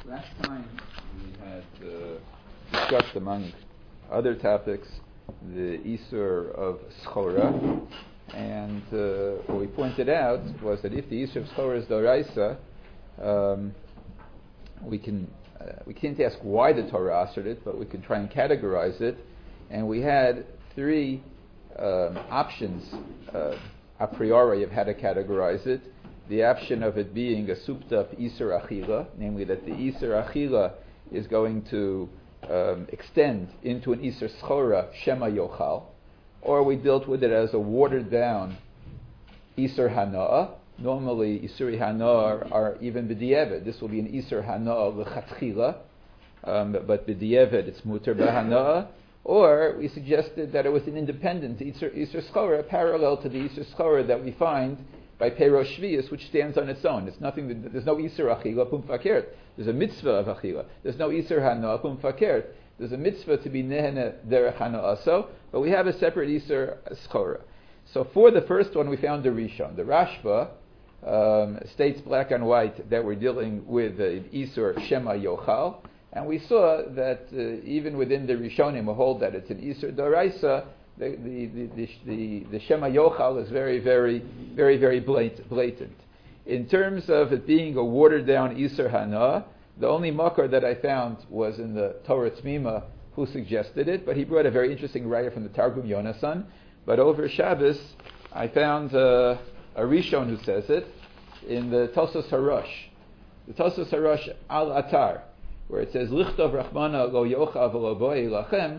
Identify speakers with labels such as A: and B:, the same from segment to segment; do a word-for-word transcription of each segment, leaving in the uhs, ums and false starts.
A: Last time we had uh, discussed, among other topics, the Isur of Schora, and uh, what we pointed out was that if the Isur of Schora is Doraisa, um, we can uh, we can't ask why the Torah asked it, but we can try and categorize it, and we had three um, options uh, a priori of how to categorize it. The option of it being a souped up Isur Achila, namely that the Isur Achila is going to um, extend into an Isur Schora Shema Yochal, or we dealt with it as a watered down Isur Hana'ah. Normally Isuri Hana'ah are, are even B'di'evet. This will be an Isur Hana'ah L'chatchila, um, but B'di'evet it's Muter B'Hana'ah. Or we suggested that it was an independent Isur, Isur Schora, parallel to the Isur Schora that we find by Perosh Shvius, which stands on its own. It's nothing. That, there's no Isur Achila Pum Fakert. There's a mitzvah of Achila. There's no Isur Hana'ah Pum Fakert. There's a mitzvah to be Nehene Derech Hana'ah so, but we have a separate Isur Schora. So for the first one, we found the Rishon. The Rashba um, states black and white that we're dealing with uh, Isur Shema Yochal, and we saw that uh, even within the Rishonim, we hold that it's an Isur Doraisa. The the, the the the Shema Yochal is very, very, very, very blatant. In terms of it being a watered down Isur Hana'ah, the only makar that I found was in the Torah Tzmima, who suggested it, but he brought a very interesting raya from the Targum Yonasan. But over Shabbos, I found uh, a Rishon who says it in the Tosos Harosh. The Tosos Harosh Al Atar, where it says Lichtov Rachmana Lo Yocha V'Lo Boi Lachem.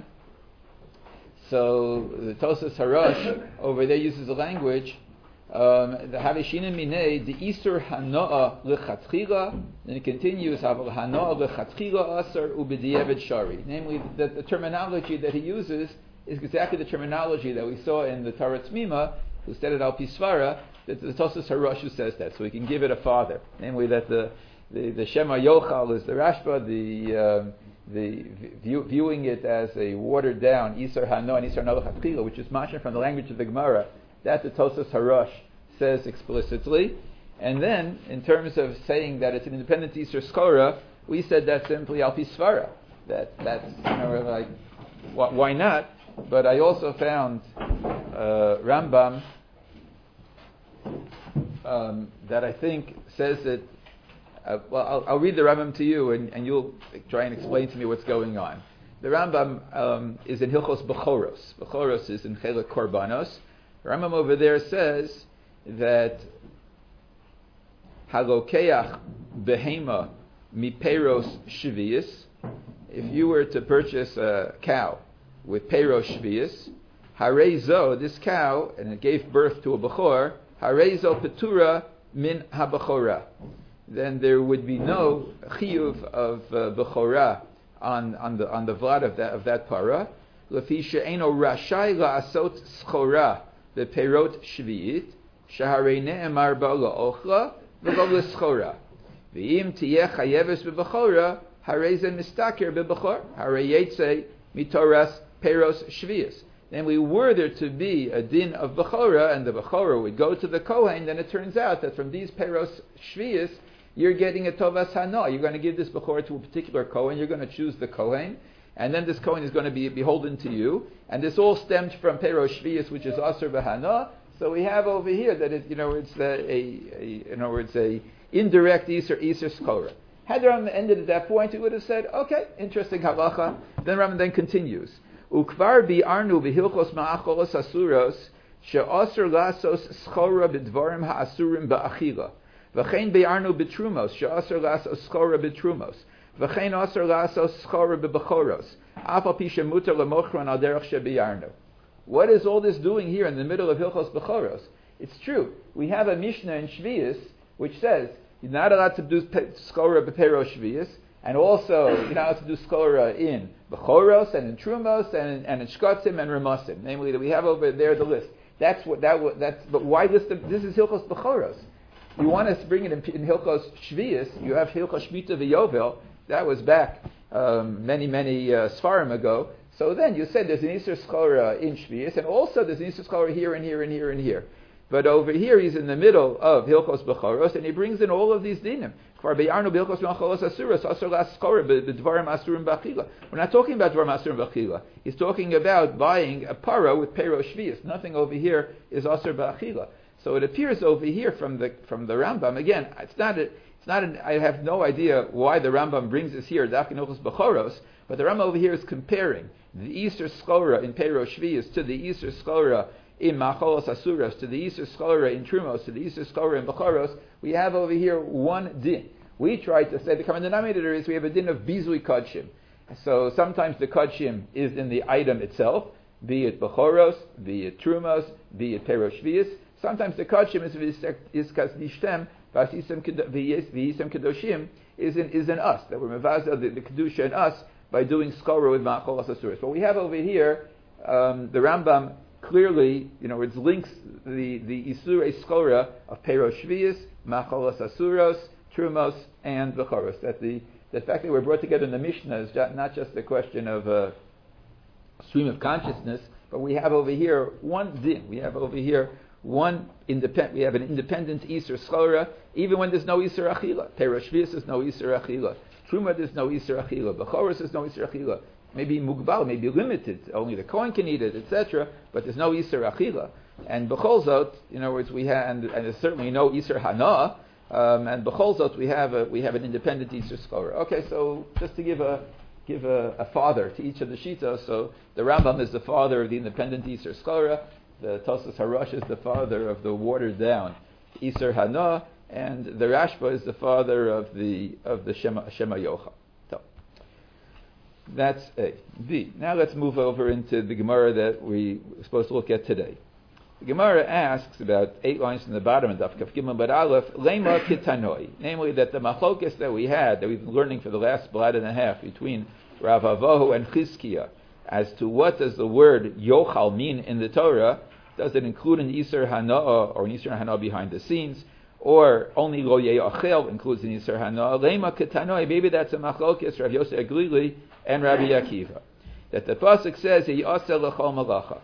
A: So the Tosas Harosh over there uses the language um, the Havishina Minei the Isur Hana'ah L'Chatchila, and it continues Havel Hana'ah L'Chatchila Asar Ubediyevet Shari. Namely, that the terminology that he uses is exactly the terminology that we saw in the Torah Tzmima, who said it Al Pisvara, that the Tosas Harosh who says that, so we can give it a father. Namely, that the the, the Shema Yochal is the Rashba, the um, the view, viewing it as a watered down Isur Hana'ah and Isur Hana'ah L'Chatchila, which is mashma from the language of the Gemara, that the Tosas Harosh says explicitly. And then, in terms of saying that it's an independent Isur Schora, we said that simply Al Pisvara. That that's you know like wh- why not? But I also found uh, Rambam um, that I think says that. Uh, well, I'll, I'll read the Rambam to you, and, and you'll try and explain to me what's going on. The Rambam um, is in Hilchos Bechoros. Bechoros is in Chelek Korbanos. The Rambam over there says that Halokeach behema miperos shvius. If you were to purchase a cow with peros shvius, harezo, this cow, and it gave birth to a bechor, harezo petura min habechora. Then there would be no chiyuv of uh, bechorah on on the on the vlad of that of that para. Lefi she'eno rashai la'asot schora beperot shviit shaharei ne'emar ba la'ochla v'lo l'schora v'im tiyeh chayeves bebechora harei ze mistaker bebechor harei yetze mitoras peros shvius. Namely, were there to be a din of bechora and the bechora would go to the kohen, then it turns out that from these peros shvius you're getting a tovas hana. You're going to give this bechor to a particular kohen. You're going to choose the kohen, and then this kohen is going to be beholden to you. And this all stemmed from peros shvius, which is aser b'hana. So we have over here that it, you know, it's a, a, a in other words, a indirect iser iser skora. Had the Rambam ended at that point, he would have said, okay, interesting halacha. Then Rambam then continues. Ukvar bi arnu b'hilchos ma'acholos asuros she'aser lasos skora b'dvarim ha'asurim ba'achila. V'chein be'arnu b'trumos, she'asar la'asos schora b'trumos. V'chein asar la'asos schora b'bechoros. Afal pi shemuter lemochron al derech she'be'arnu. What is all this doing here in the middle of Hilchos Bechoros? It's true. We have a Mishnah in Shvius which says you're not allowed to do schora b'peros Shvius, and also you're not allowed to do schora in Bechoros and in Trumos and, and in Shkotzim and Ramasim. Namely, that we have over there the list. That's what that that's. But why list of, this is Hilchos Bechoros? You want us to bring it in, in Hilchos Shvius, you have Hilchos Shmita v'Yovel, that was back um, many, many uh, Sfarim ago. So then you said there's an Isur Schora in Shvius, and also there's an Isur Schora here and here and here and here. But over here he's in the middle of Hilchos Bechoros, and he brings in all of these dinim. We're not talking about dvarim asurim b'achila. He's talking about buying a para with pero shvius. Nothing over here is asur b'achila. So it appears over here from the from the Rambam. Again, it's not a, it's not. An, I have no idea why the Rambam brings us here dafkin b'choros. But the Rambam over here is comparing the Easter skora in pero shvius to the Easter skora in macholos asuras, to the Easter skora in trumos, to the Easter skora in b'choros. We have over here one din. We try to say the common denominator is we have a din of bizui kodshim. So sometimes the kodshim is in the item itself, be it b'choros, be it trumos, be it pero shvius. Sometimes the kodshim is is kasdishtem v'isem kedoshim is in is in us, that we're mevaza the, the kedusha in us by doing skora with macholos asuras. What we have over here, um, the Rambam clearly, you know, it links the the isurei skora of pero shvius, macholos asuros, trumos, and b'choros. That the the fact that we're brought together in the Mishnah is not just a question of a stream of consciousness, but we have over here one din. We have over here one independent. We have an independent iser skora, even when there's no iser achila. Pero shvius is no iser achila. Truma there's no iser achila. B'choros is no iser achila. Maybe mugbal, maybe limited. Only the Kohen can eat it, et cetera. But there's no iser achila. And b'chol zot, in other words, we have, and, and there's certainly no iser hana. Um, and b'chol zot, we have a, we have an independent iser skora. Okay, so just to give a give a, a father to each of the shitas. So the Rambam is the father of the independent iser skora. The Tosas Harash is the father of the watered down iser hana, and the Rashba is the father of the of the Shema Shema Yocha. So that's A. B. Now let's move over into the Gemara that we were supposed to look at today. The Gemara asks about eight lines from the bottom of Daf Kaf Gimel Bad Aleph, Lema Kitanoi, namely that the machlokes that we had, that we've been learning for the last blad and a half between Rav Avahu and Chizkiah, as to what does the word Yochal mean in the Torah. Does it include an Iser Hana'ah or an Iser Hana'ah behind the scenes, or only Lo Ye'achel includes an Iser Hana'ah? Lema Kitanoi, maybe that's a machlokes Rav Yosef Aglili and Rabbi Akiva, that the pasuk says Yaseh L'chol Malacha.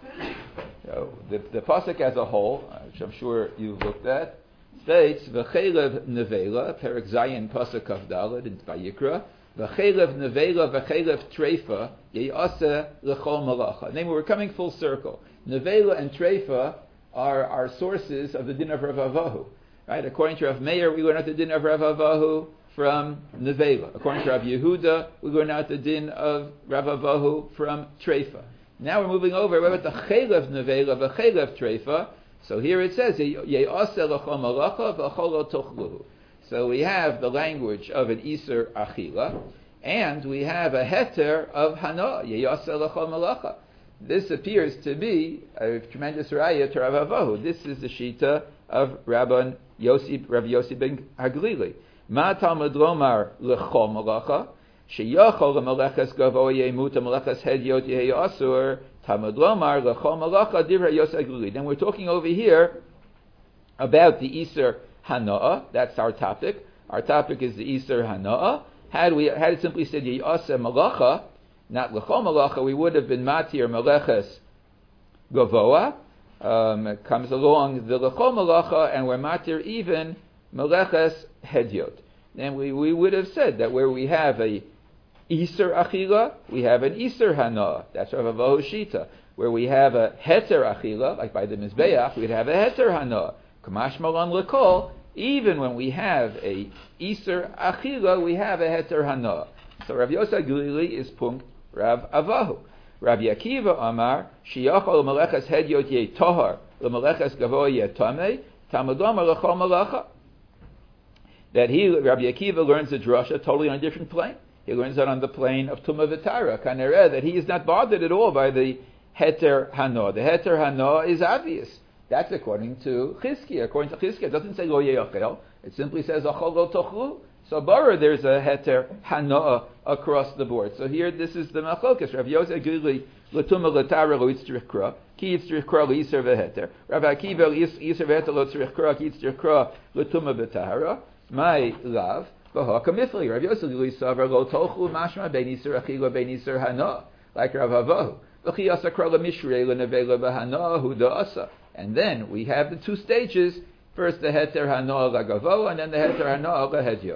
A: The, the pasuk as a whole, which I'm sure you've looked at, states V'chelev Nevela, Perek Zayin pasuk Kaf Daled in Vayikra, V'chelev Nevela V'chelev Treifa Yaseh L'chol Malacha. Namely, we're coming full circle. Nevela and Treifa are our sources of the din of Rav Avahu. Right? According to Rav Meir, we learn out the din of Rav Avahu from Nevela. According to Rav Yehuda, we learn out the din of Rav Avahu from Treifa. Now we're moving over. We're at the Chelev Nevela, the Chelev Treifa. So here it says, Ye'aseh l'chol malacha v'chol lo tochluhu. So we have the language of an Iser Achila, and we have a heter of Hana, Ye'aseh l'chol malacha. This appears to be a tremendous raya to Rav Avahu. This is the shita of Rabban Yossi, Rav Yossi ben Haglili. Ma talmud lomar l'chol malacha, sheyachol l'malachas gavoy yemut malachas hedyot yehi asur, talmud lomar l'chol malacha divrei Yossi Haglili. Then we're talking over here about the Iser Hana'ah. That's our topic. Our topic is the Iser Hana'ah. Had we had it simply said Yaseh malacha, not l'chol malacha, we would have been matir malachas gavoa. Um, it comes along the l'chol malacha, and we're matir even malachas hedyot. Then we, we would have said that where we have a Iser Achila, we have an Iser Hana'ah. That's Rav Avahu Shita. Where we have a Heter Achila, like by the Mizbeach, we'd have a Heter Hana'ah. Kamash Malan L'kol, even when we have a Iser Achila, we have a Heter Hana'ah. So Rav Yosef Glili is punkt Rav Avahu. Rav Akiva Amar, Shiyachol L'malechas Hedyot Ye Tohar, L'malechas Gavoy Ye Tamei, Talmud Lomar L'chol Malacha. That he, Rabbi Akiva, learns the drasha totally on a different plane. He learns that on the plane of Tumah V'Tara, Kanereh, that he is not bothered at all by the Heter Hano. The Heter Hano is obvious. That's according to Chizkiah. According to Chizkiah, it doesn't say Lo Ye'achel. It simply says Achol Lo Tochlu. So Bara, there's a Heter Hano across the board. So here, this is the Machlokas. Rav Yosef Gili, L'Tumah L'Tara Lo Yitzrich Kra, Ki Yitzrich Kra Lo Yiser V'Heter. Rav Akiva Yiser V'Heter Lo Yitzrich Kra, Ki Yitzrich Kra L'Tumah V'Tara. My love, V'ha Kamifli. Rav Yosef Gili Savar Lo Tochlu Mashma Ben Yiser Achila Ben Yiser Hana, like Rav Avahu. V'chi Asa Kra L'Mishrei L'Nevela V'Hana Hu Da'asa. And then we have the two stages. First the Heter Hana L'Gavo, and then the Heter Hana L'Hedyot.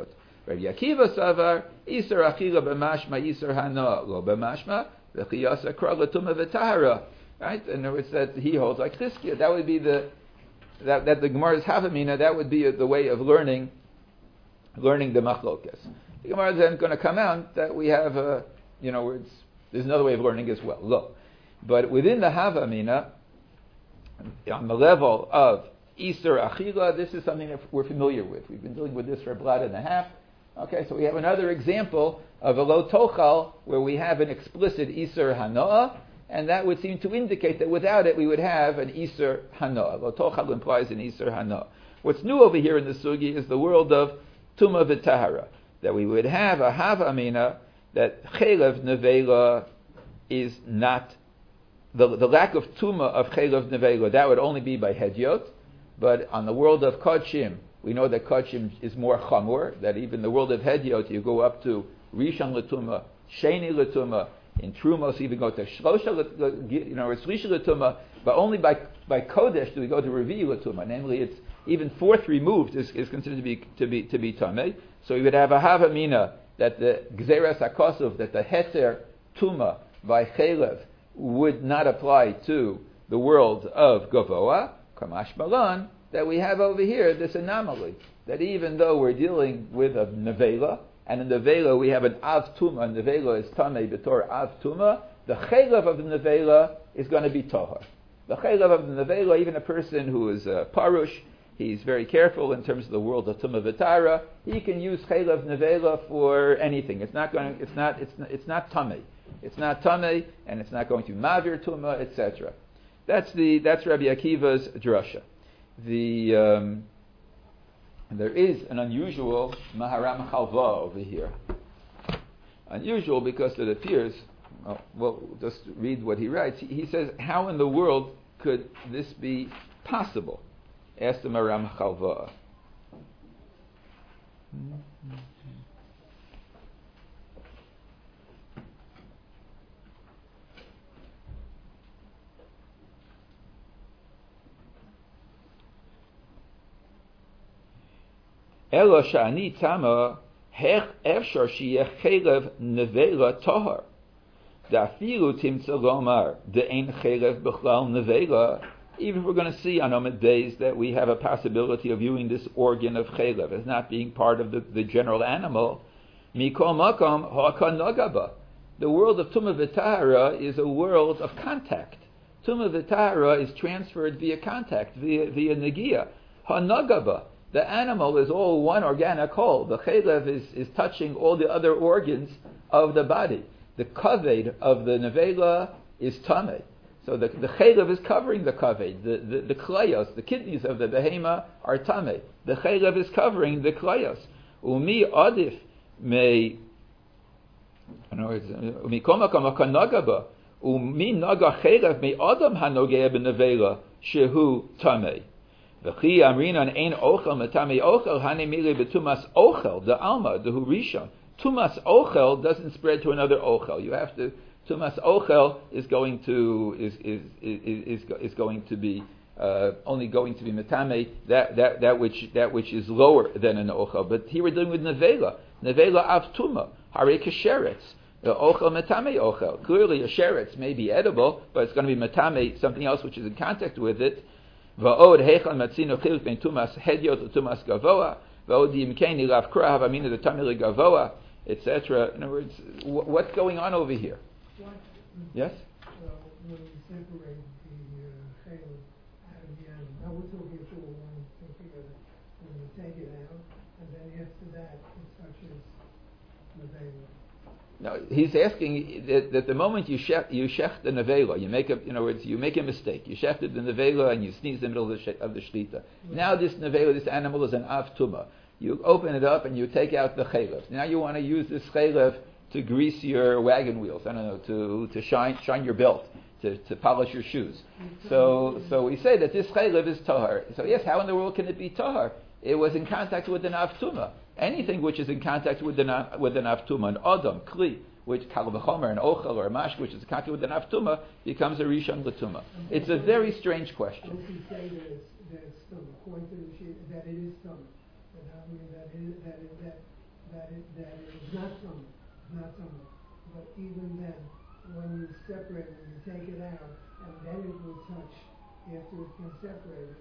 A: Rabbi Akiva savar isur achila b'mashma isur hana lo b'mashma v'chiyasa kra l'tuma v'tahara. Right? In other words, that he holds like Chizkiah. That would be the that, that the Gemara's havamina. That would be the way of learning learning the machlokas. The Gemara is then going to come out that we have a you know it's, there's another way of learning as well. Look, but within the havamina, on the level of Isur Achila, this is something that we're familiar with. We've been dealing with this for a blot and a half. Okay, so we have another example of a lo tochal where we have an explicit Isur Hanoah, and that would seem to indicate that without it we would have an Isur Hanoah. Lo tochal implies an Isur Hanoah. What's new over here in the sugi is the world of Tuma V'Tahara, that we would have a Havamina that Chelev Nevela is not, the, the lack of Tuma of Chelev Nevela, that would only be by Hedyot. But on the world of Kodshim, we know that Kodshim is more Chamor, that even the world of Hedyot, you go up to Rishon L'Tuma, Sheni L'Tuma, in Trumos even go to Shlosha, you know, it's Rishon L'Tuma, but only by by Kodesh do we go to Revi L'Tuma. Namely, it's even fourth removed is, is considered to be to be to be Tameh. So we would have a Havamina that the Gzeras HaKosov, that the Heter Tuma by Chelev would not apply to the world of Gavoa, Kamash Malan, that we have over here this anomaly, that even though we're dealing with a Nevela, and in Nevela we have an Av Tuma, Nevela is Tameh B'tor Av Tuma, the Chelev of the Nevela is going to be Tohar. The Chelev of the Nevela, even a person who is uh, Parush, he's very careful in terms of the world of Tuma V'Tara, he can use Chelev Nevela for anything. It's not going. It's not. It's not, it's not Tameh. It's not Tameh, and it's not going to Mavir Tuma, et cetera. That's the that's Rabbi Akiva's drasha. The um, there is an unusual Maharam Chalva over here. Unusual because it appears. Well, well, just read what he writes. He, he says, "How in the world could this be possible?" Asked the Maharam Chalva. Elo shani tama hech efshar sheyeh chelev nevela tahar. Dafilu timtza lomar de'ein chelev b'chlal nevela. Even if we're going to see on Omid days that we have a possibility of viewing this organ of chelev as not being part of the, the general animal, mikol makom ha'kan nogaba. The world of Tumah V'Tahara is a world of contact. Tumah V'Tahara is transferred via contact, via via negia. Ha'nogaba. The animal is all one organic whole. The chelev is, is touching all the other organs of the body. The kaved of the nevela is tameh. So the, the chelev is covering the kaved. The, the, the klayos, the kidneys of the behema are tameh. The chelev is covering the klayos. Umi adif may, in other words, umi komakam akanagaba, umi naga chelev may adam hanogea benevela shehu tameh. V'chi amrinan ein ochel metame ochel hanemile betumas ochel the alma the hurisha. Tumas ochel doesn't spread to another ochel. You have to tumas ochel is going to is is is is, is going to be uh, only going to be metame that, that that which that which is lower than an ochel. But here we're dealing with nevela nevela av tuma hare kasheretz. The ochel metame ochel. Clearly a sheretz may be edible, but it's going to be metame something else which is in contact with it. Va'od heichal matzino chiluk ben tumas hedyot tumas gavoa. Va'od yimkeni lav krav amina the tamil gavoa, et cetera. In other words, wh- what's going on over here?
B: What?
A: Yes.
B: Well, when we separate the chayil uh, out of the animal, now we're talking for one thing together. When we take it out, and then after that, it touches the veil.
A: No, he's asking that, that the moment you shech, you shech the nevela, you make a, in other words, you make a mistake. You shechted the nevela and you sneeze in the middle of the, sh- of the shlita. Right. Now this nevela, this animal is an av tuma. You open it up and you take out the chaylev. Now you want to use this chaylev to grease your wagon wheels. I don't know, to, to shine shine your belt, to, to polish your shoes. So so we say that this chaylev is tahar. So yes, how in the world can it be tahar? It was in contact with an av tuma. Anything which is in contact with an with an avtuma, an adam, kli, which kal v'chomer, an ochel or a mash, which is in contact with an avtuma, becomes a rishon l'tuma. It's a very strange question.
B: What we say that it's, that it's tumah, according to the sheet, that it is tumah, that I mean that it, that it, that that it, that it is not tummy, not tummy. But even then, when you separate, when you take it out, and then it will touch after it's been separated.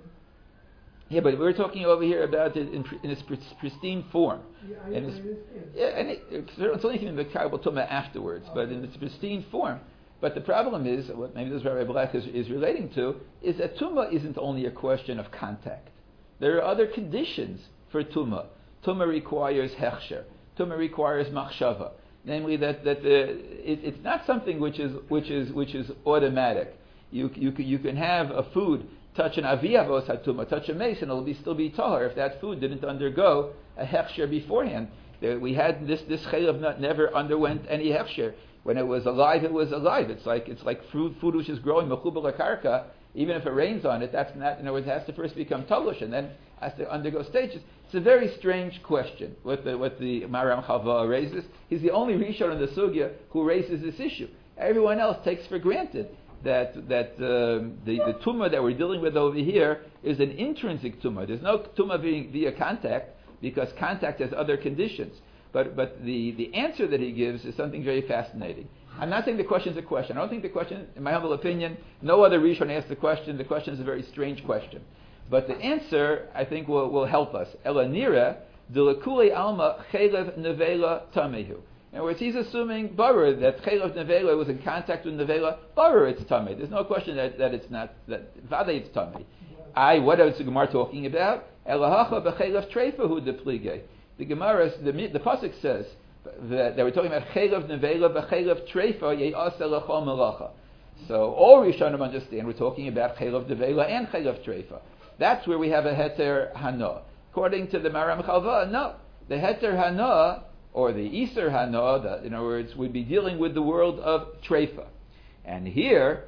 A: Yeah, but we're talking over here about it in, in its pristine form.
B: Yeah, I,
A: and
B: I
A: it's,
B: understand.
A: Yeah, and it, it's, it's only thing the Kabbal Tumah afterwards, okay. But in its pristine form. But the problem is, what maybe this Rabbi Black is, is relating to, is that Tumah isn't only a question of contact. There are other conditions for Tumah. Tumah requires Hechsher. Tumah requires Machshava. Namely, that, that the, it, it's not something which is, which is, which is automatic. You, you, you can have a food touch an aviyavos hatuma, touch a mace, and it'll be still be tahar if that food didn't undergo a hechsher beforehand. There, we had this this chaylev nut never underwent any hechsher. When it was alive, it was alive. It's like it's like food, food which is growing mechubal karka. Even if it rains on it, that's not. In other words, it has to first become talush and then has to undergo stages. It's a very strange question what the what the Maram Chava raises. He's the only Rishon in the sugya who raises this issue. Everyone else takes for granted that that um, the, the tumah that we're dealing with over here is an intrinsic tumah. There's no tumah via, via contact because contact has other conditions. But but the, the answer that he gives is something very fascinating. I'm not saying the question is a question. I don't think the question, in my humble opinion, no other Rishon asked the question. The question is a very strange question. But the answer, I think, will, will help us. Ela nira delakule alma chelev nevela tamehu. In other words, he's assuming barer that chelev nevela was in contact with nevela. Barer, it's tamei. There's no question that, that it's not that vade it's tamei. I what is the Gemara talking about? Elahacha bechelev treifahu deplige. The Gemara, the the pasuk says that, that we're talking about chelev nevela bechelev treifa ye'asa lachol melacha. So all Rishonim understand we're talking about chelev nevela and chelev treifa. That's where we have a heter hana. According to the Maram Chalva, no, the heter hana or the Iser Hana, that, in other words, would be dealing with the world of Treifa. And here,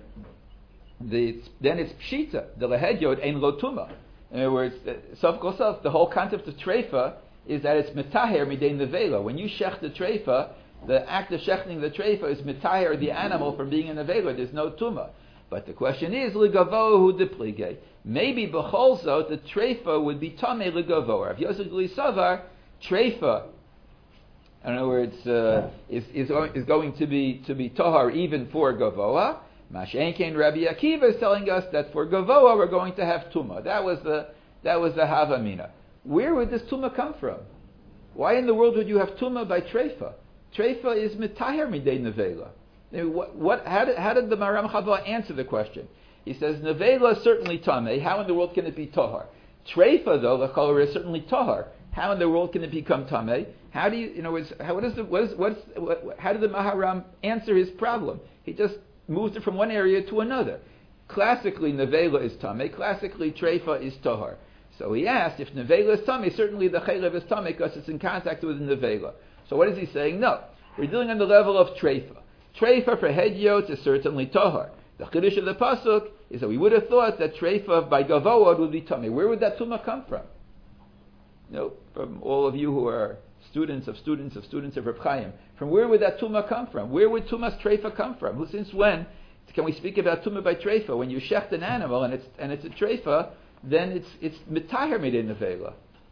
A: the, then it's Pshita, the Lehedyod Ein Lo Tuma. In other words, Sof Kol Sof, the whole concept of Treifa is that it's Metaher Midei Nevela. When you shech the Treifa, the act of shechting the Treifa is Metaher the animal from being a Nevela. There's no Tuma. But the question is, Ligavohu Deplige. Maybe B'chol Zot, the Treifa would be Tamei Ligavo. Rav Yosef Savar, Treifa, in other words, uh, is, is, is going to be to be tahar even for gavoa. Mashenkein Rabbi Akiva is telling us that for gavoa we're going to have tuma. That was the that was the havamina. Where would this tuma come from? Why in the world would you have tuma by treifa? Treifa is mitaher midei nevela. What, what how did how did the Maram Chava answer the question? He says nevela is certainly tamei. How in the world can it be tahar? Treifa though the cholera is certainly tahar. How in the world can it become tamei? How do you, you know, is, how, what is the, what is, what is, what, how did the Maharam answer his problem? He just moves it from one area to another. Classically, nevela is tamei. Classically, treifa is tahar. So he asked, if nevela is tamei, certainly the chelev is tamei because it's in contact with the nevela. So what is he saying? No, we're dealing on the level of treifa. Treifa for hedyot is certainly tahar. The chiddush of the pasuk is that we would have thought that treifa by gavoad would be tamei. Where would that tumah come from? You know, from all of you who are students of students of students of Reb Chaim, from where would that tumah come from? Where would tumah's treifa come from? Since when can we speak about tumah by treifa? When you shecht an animal and it's and it's a treifa, then it's it's mitaher midei nevela.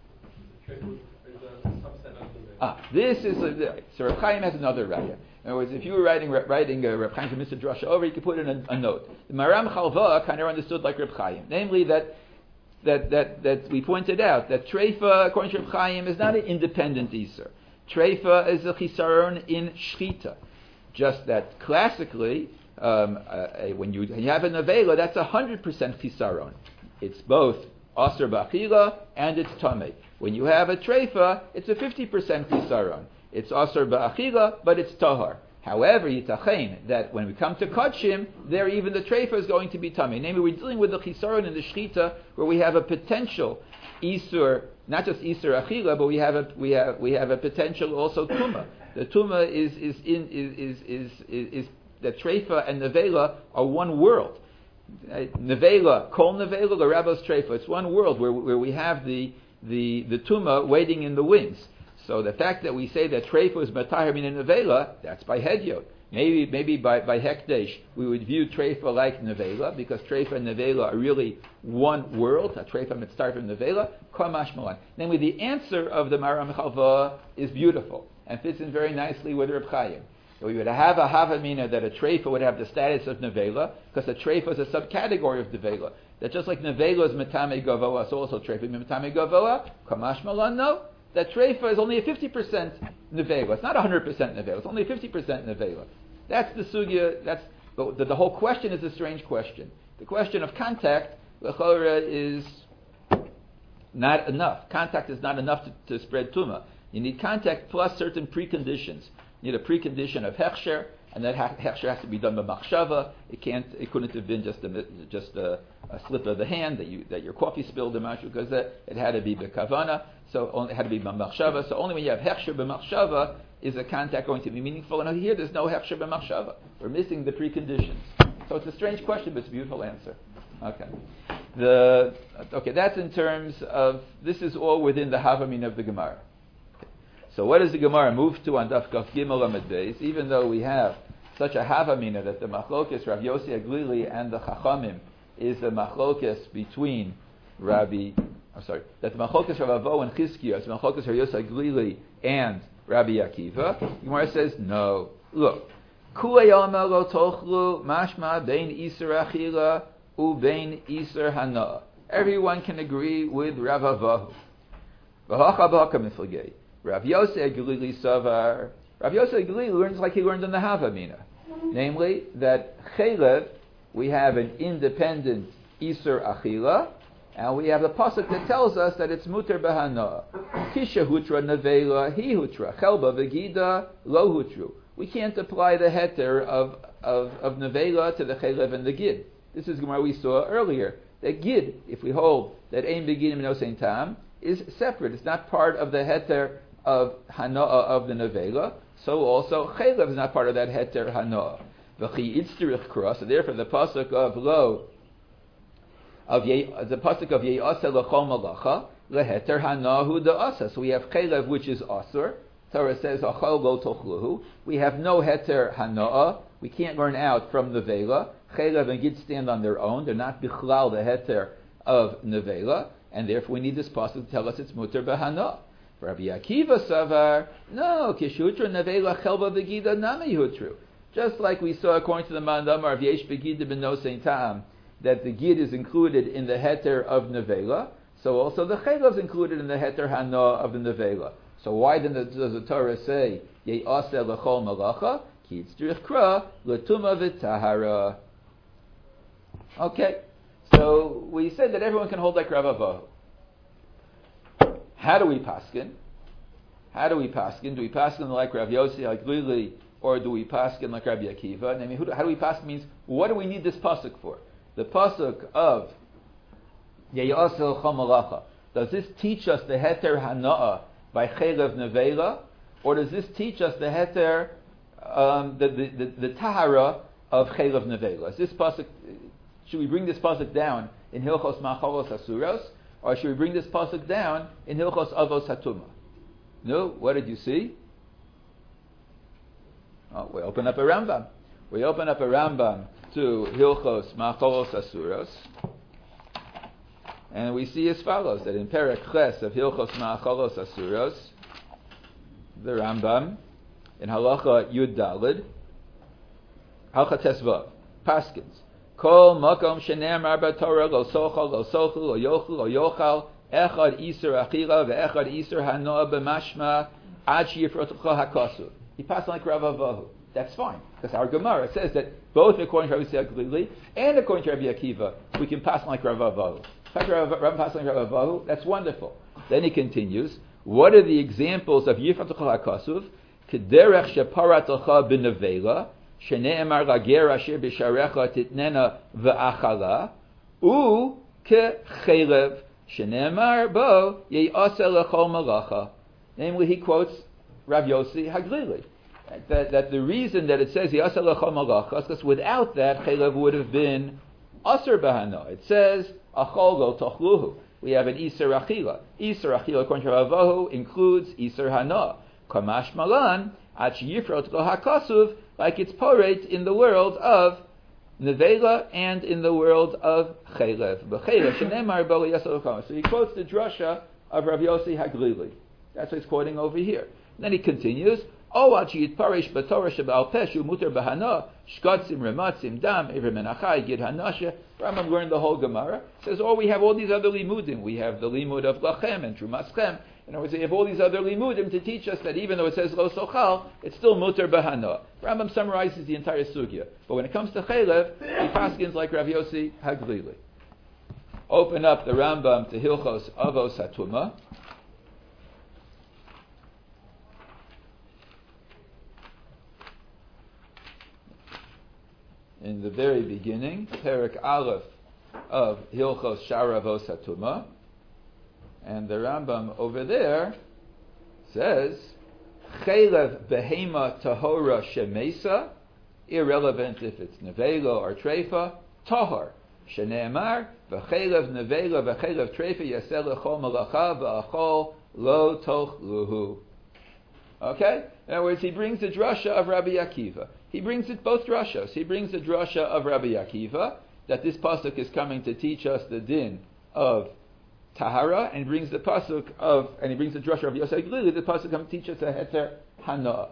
A: Ah, this is a, so Reb Chaim has another raya. In other words, if you were writing writing uh, Reb Chaim from Mister Drasha over, you could put in a, a note. The Maram Chalva kind of understood like Reb Chaim, namely that. That, that that we pointed out that treifa, according to Reb Chaim, is not an independent iser. Treifa is a chisaron in shchita. Just that classically, um, uh, when you, when you have a nevela, that's a hundred percent chisaron. It's both aser ba'achila and it's tamei. When you have a treifa, it's a fifty percent chisaron. It's aser ba'achila, but it's tahar. However, yitachein that when we come to kachim, there even the treifa is going to be tamei. Namely, we're dealing with the chisaron and the shchita, where we have a potential isur, not just isur achila, but we have a we have we have a potential also tuma. The tuma is is in is is is, is, is the treifa and nevela are one world. Nevela, kol nevela, the rabbos treifa. It's one world where where we have the the the tuma waiting in the wings. So the fact that we say that treifa is matahir min nevela, that's by hedyot. Maybe maybe by, by hekdesh we would view treifa like nevela, because treifa and nevela are really one world. A treifa mitzaref and nevela, kamash malan. Namely, the answer of the Maram Chalva is beautiful and fits in very nicely with Reb Chaim. So we would have a havamina that a treifa would have the status of nevela, because a treifa is a subcategory of nevela. That just like nevela is metame gavoa, so also treifa is metame gavoa, kamash malan, no. That treifa is only a fifty percent nevela. It's not one hundred percent nevela. It's only a fifty percent nevela. That's the sugya. That's the, the, the whole question is a strange question. The question of contact, l'chora, is not enough. Contact is not enough to, to spread tuma. You need contact plus certain preconditions. You need a precondition of hechsher, and that ha- hechsher has to be done by machshava. It can't. It couldn't have been just a just a, a slip of the hand that you that your coffee spilled in mashu, because it, it had to be b'kavana. So only, it had to be b'machshava. So only when you have hechsher b'machshava is the contact going to be meaningful. And here there's no hechsher b'machshava. We're missing the preconditions. So it's a strange question, but it's a beautiful answer. Okay. The okay. That's in terms of this is all within the havamin of the Gemara. So what does the Gemara move to on Daf Kaf Gimel Amud Beis? Even though we have such a havamina that the machlokes Rav Yossi Aglili and the Chachamim is the machlokes between Rabbi, I'm sorry, that the machlokes Rav Avo and Chizkiya is the machlokes Rav Yossi Aglili and Rabbi Akiva. The Gemara says no. Look, Kulayama lo tochlu mashma bein iser achila u bein iser hana. Everyone can agree with Rav Avo. V'hacha b'haka miflagei. Rav Yossi Aglili Savar. Rav Yossi Aglili learns like he learned in the Havamina, namely that Chelev, we have an independent Iser Achila, and we have a pasuk that tells us that it's Muter Behana. Kisha Hutra Nevela Hi Hutra Chelba Vegida Lo Hutru. We can't apply the heter of of, of Nevela to the Chelev and the Gid. This is Gemara we saw earlier. That Gid, if we hold that Ein Beginim No Sein Tam, is separate. It's not part of the heter of hanoah of the nevela, so also chelev is not part of that heter hanoah. V'chi itzterich kra. So therefore, the pasuk of lo of ye, the pasuk of ye'asa lechol malacha leheter hanahu de'asa. So we have chelev which is asur. Torah says achol lo tochluhu. We have no heter hanoah. We can't learn out from nevela. Chelev and gid stand on their own. They're not bichlal the heter of nevela, and therefore we need this pasuk to tell us it's muter b'hanoah. Rabbi Akiva Savar, no, Kishutra Nevela Chelba Vegida Nami Hutru. Just like we saw according to the Mandamar of Yesh Begida Ben No Sein Tam, that the Gid is included in the heter of Nevela, so also the Chelev is included in the heter Hana of the Nevela. So why then does the Torah say, Ye'aseh L'chol Malacha, Ki Tzrich Kra, L'tuma V'tahara? Okay, so we said that everyone can hold like Rav Avo. How do we paskin? How do we paskin? Do we paskin like Rav Yossi, like Lili, or do we paskin like Rabbi Akiva? I mean, how do we paskin means, what do we need this pasuk for? The pasuk of Ye'asel Chamalacha. Does this teach us the heter hana'a by Chelev Nevela, or does this teach us the heter, um, the, the, the, the tahara of Chelev Nevela? Is this pasuk? Should we bring this pasuk down in Hilchos Machalos Asuros? Or should we bring this pasuk down in Hilchos Avos Hatuma? No, what did you see? Oh, we open up a Rambam. We open up a Rambam to Hilchos Machalos Asuros, and we see as follows: that in Perek Ches of Hilchos Machalos Asuros, the Rambam in Halacha Yud Dalid, Halacha Tesvav, Paskins. Kol makom shene'amar b'Torah lo sochal lo sochel lo yochel lo yochal echad iser achila ve'echad iser hanoah b'mashma ad sheyifrotecha hakasuv. He passed like Rav Avohu. That's fine, because our Gemara says that both according to Rabbi Yossi and according to Rabbi Akiva, we can pass like Rav Avohu. In fact, Rav passed like Rav Avohu. That's wonderful. Then he continues. What are the examples of yifrotecha hakasuv? Kederech sheparatocha b'nevela. Shene'emar lager asher b'sharecha titnena v'achala u kechelev shene'emar bo ye'aseh lechol malacha. Namely, he quotes Rav Yossi Haglili that, that the reason that it says ye'aseh lechol malacha is because without that chelev would have been aser b'hana. It says achol lo tochluhu, we have an Isser Achila. Isser Achila, according to Ravahu, includes Isser Hana. Kamash Malan, Ach Yifrot Lo HaKasuv, like it's porate in the world of Nevela and in the world of Chelev. So he quotes the drasha of Rav Yossi Haglili. That's what he's quoting over here. And then he continues, O Achiyit Parish Batorah Shabal Peshu Muter Bahana, Shkotzim Rematzim Dam, Ever Menachai, Gid Hanasha. Rambam learned the whole Gemara. Says, oh, we have all these other limudim. We have the limud of Lachem and Trumaschem. In other words, we have all these other limudim to teach us that even though it says Lo Sochal, it's still Muter Bahana. Rambam summarizes the entire sugya. But when it comes to Chelev, he paskins like Rav Yossi Haglili. Open up the Rambam to Hilchos Avos HaTumah. In the very beginning, Perek Aleph of Hilchos Shara Avos HaTumah, and the Rambam over there says, Chelev Behema Tahora Shemesa, irrelevant if it's Nevela or Treifa, Tahor, Sheneemar, V'chelev Nevela V'chelev Treifa Yaseh L'chol Malacha V'achol Lo Toch Luhu. Okay? In other words, he brings the drasha of Rabbi Akiva. He brings it both drashas. He brings the drasha of Rabbi Akiva, that this pasuk is coming to teach us the din of Tahara, and he brings the pasuk of, and he brings the drasha of Yosef Glili, the pasuk comes to teach us a heter hana.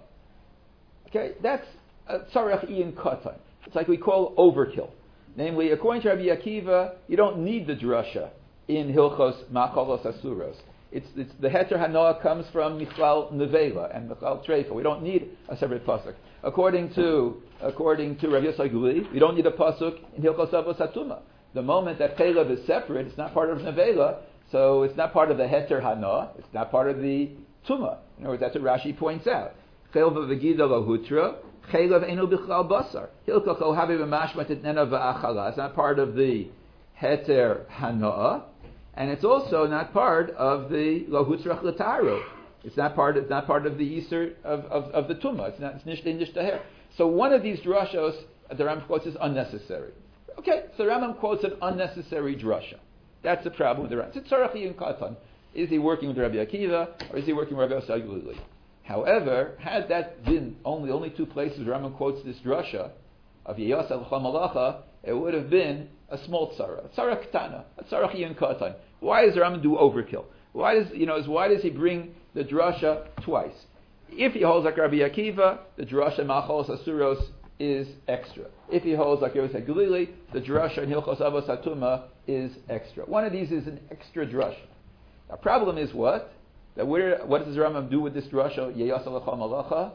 A: Okay, that's a tzarech ian katan. It's like we call overkill. Namely, according to Rabbi Akiva, you don't need the drasha in Hilchos Machalos Asuros. It's, it's the heter hana comes from Michlal Nevela and Michlal Treifa. We don't need a separate pasuk. According to according to Rav Yosef Glili, we don't need a pasuk in Hilchos Avos HaTumah. The moment that Chelev is separate, it's not part of Nevela, so it's not part of the heter hana. It's not part of the Tumah. In other words, that's what Rashi points out. Chelev v'gida lohutra, Chelev enu bichlal basar. Hilchos ohavi v'mashmat etnena v'achala. It's not part of the heter hana. And it's also not part of the lohutzrach l'taru. It's not part. It's not part of the Easter of, of, of the Tumah. It's not. It's nishtei nishtaher. So one of these drashos the Rambam quotes is unnecessary. Okay, so Rambam quotes an unnecessary drasha. That's the problem with the Rambam. It's tzarech iyan katan. Is he working with Rabbi Akiva or is he working with Rabbi Yosef Glili? However, had that been only only two places Rambam quotes this drasha of Yeyasa l'chol malacha, it would have been a small tzara, a tzara ketana, a tzarech iyan katan. Why does the Rambam do overkill? Why does you know? Why does he bring the drasha twice? If he holds like Rabbi Akiva, the drasha Machalos Asuros is extra. If he holds like Yosef Glili, the drasha in Hilchos Avos HaTumah is extra. One of these is an extra drasha. The problem is what? That where, what does the Rambam do with this drasha? Yeyasa l'chol malacha.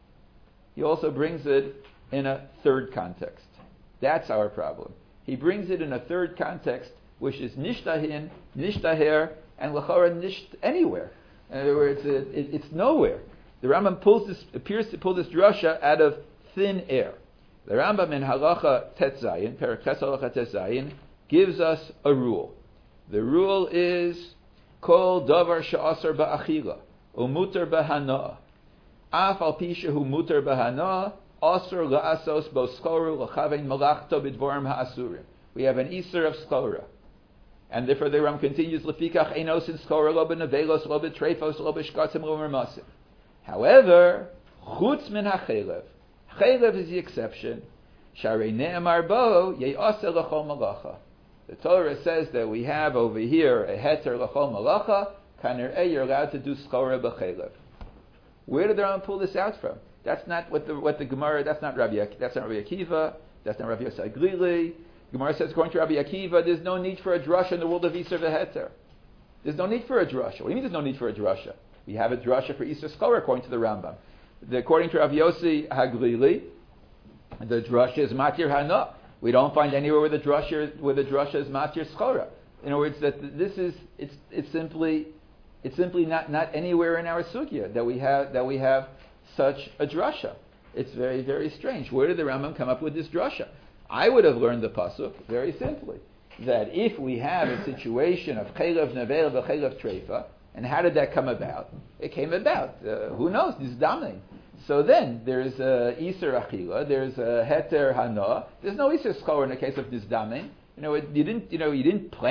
A: He also brings it in a third context. That's our problem. He brings it in a third context, which is nishtahin, nishtaher, and l'chara nisht anywhere. In other words, it, it, it's nowhere. The Rambam pulls this, appears to pull this drasha out of thin air. The Rambam in Halacha Tetzayin, Perek Ches Halacha Tetzayin, gives us a rule. The rule is Kol davar she'asar ba'achila u'muter b'hana af al pi shehu muter b'hana asar la'asos bo skoru l'chavein malachto b'dvorim ha'asurim. We have an Isser of skora. And therefore the Ram continues, Lefikach einos in skora lo b'nevelos lo b'treifos lo b'shkatzim lo b'mermasim. However, chutz min ha'chelev. Chelev is the exception. Sharei ne'amar bo ye'aseh l'chol malacha. The Torah says that we have over here a heter l'chol malacha. Kaner'eh, you're allowed to do skora b'chelev. Where did the Ram pull this out from? That's not what the what the Gemara. That's not Rabbi. That's not Rabbi Akiva. That's not Rabbi Yosef Glili. Gemara says, according to Rabbi Akiva, there's no need for a drasha in the world of Isser v'heter. There's no need for a drasha. What do you mean there's no need for a drasha? We have a drasha for Isser skora according to the Rambam. The, according to Rabbi Yossi Haglili, the drasha is matir hana. We don't find anywhere where the drasha where the drasha is matir skora. In other words, that this is it's it's simply it's simply not, not anywhere in our sugya that we have that we have such a drasha. It's very very strange. Where did the Rambam come up with this drasha? I would have learned the pasuk very simply that if we have a situation of chelev nevel v'chelev treifa, and how did that come about? It came about. Uh, who knows? Nizdamin. So then there's a Isser Achila, there's a Heter Hana. There's no Isser Skor in the case of Nizdamin. You know, it, you didn't. You know, you didn't plan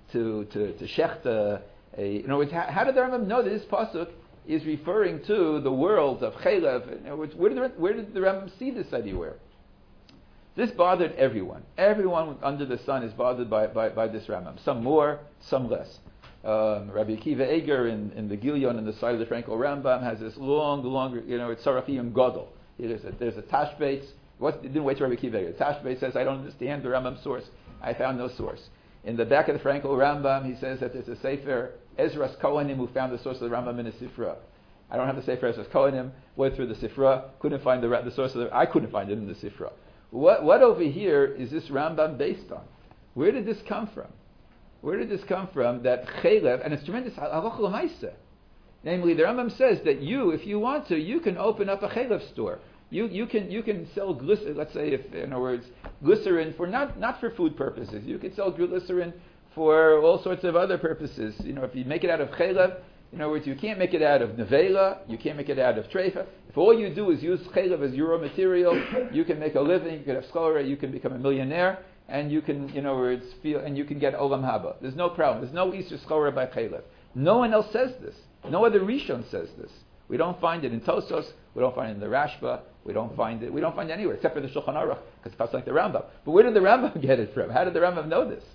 A: to to to shechta. A, in other words, how, how did the Rambam know that this pasuk is referring to the world of chaylev? In other words, where did the, where did the Rambam see this anywhere? This bothered everyone. Everyone under the sun is bothered by, by, by this Rambam. Some more, some less. Um, Rabbi Akiva Eger in, in the Gilyon on the side of the Frankel Rambam has this long, long, you know, it's Sarachim Godel. There's a, there's a Tashbetz. What didn't wait to Rabbi Akiva Eger. Tashbetz says, I don't understand the Rambam source. I found no source. In the back of the Frankel Rambam, he says that there's a Sefer, Ezra's Kohanim, who found the source of the Rambam in a Sifra. I don't have the Sefer Ezra's Kohanim. Went through the Sifra, couldn't find the, the source of the. I couldn't find it in the Sifra. What, what over here is this Rambam based on? Where did this come from? Where did this come from that chaylev, and it's tremendous halach l'maaseh. Namely, the Rambam says that you, if you want to, you can open up a chaylev store. You, you can you can sell glycerin, let's say, if, in other words, glycerin for not, not for food purposes. You can sell glycerin for all sorts of other purposes. You know, if you make it out of chaylev, in other words, you can't make it out of nevela, you can't make it out of treifa. If all you do is use chaylev as your raw material, you can make a living, you can have scholar, you can become a millionaire, and you can, in other words, feel, and you can get olam haba. There's no problem. There's no Easter scholar by chaylev. No one else says this. No other Rishon says this. We don't find it in Tosos. We don't find it in the Rashba. We don't find it. We don't find it anywhere except for the Shulchan Aruch, because it's like the Rambam. But where did the Rambam get it from? How did the Rambam know this?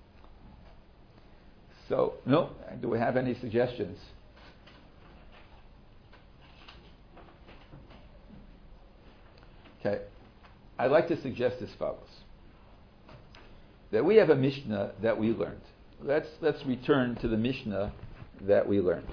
A: So, no. Do we have any suggestions? Okay, I'd like to suggest as follows: that we have a Mishnah that we learned. Let's let's return to the Mishnah that we learned.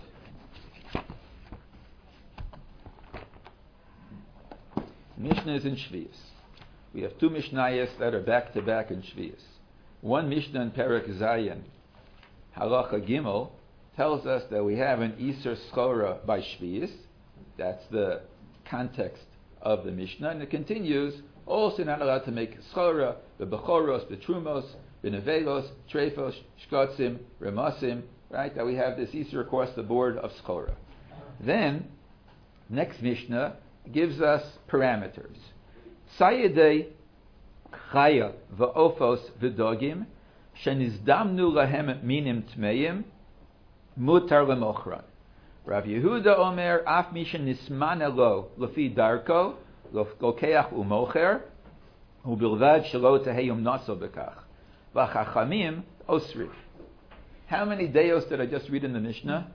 A: Mishnah is in Shvius. We have two Mishnayos that are back to back in Shvius. One Mishnah in Perek Zayin, Halacha Gimel, tells us that we have an Iser Schora by Shvius. That's the context of the Mishnah, and it continues. Also, you're not allowed to make schora, the bechoros, the trumos, the nevelos, trefos, shkotzim, remasim. Right? That we have this Easter across the board of schora. Then, next Mishnah gives us parameters. Sayedei chaya va'ofos v'dogim shenizdamnu lahem minim tmeim mutar lemochran. Rav Yehuda Omer, af misha nismana lo, lefi darko, lokeach umocher, ubilvad shelo teheyum naso bekach. V'chachamim osri. How many deos did I just read in the Mishnah?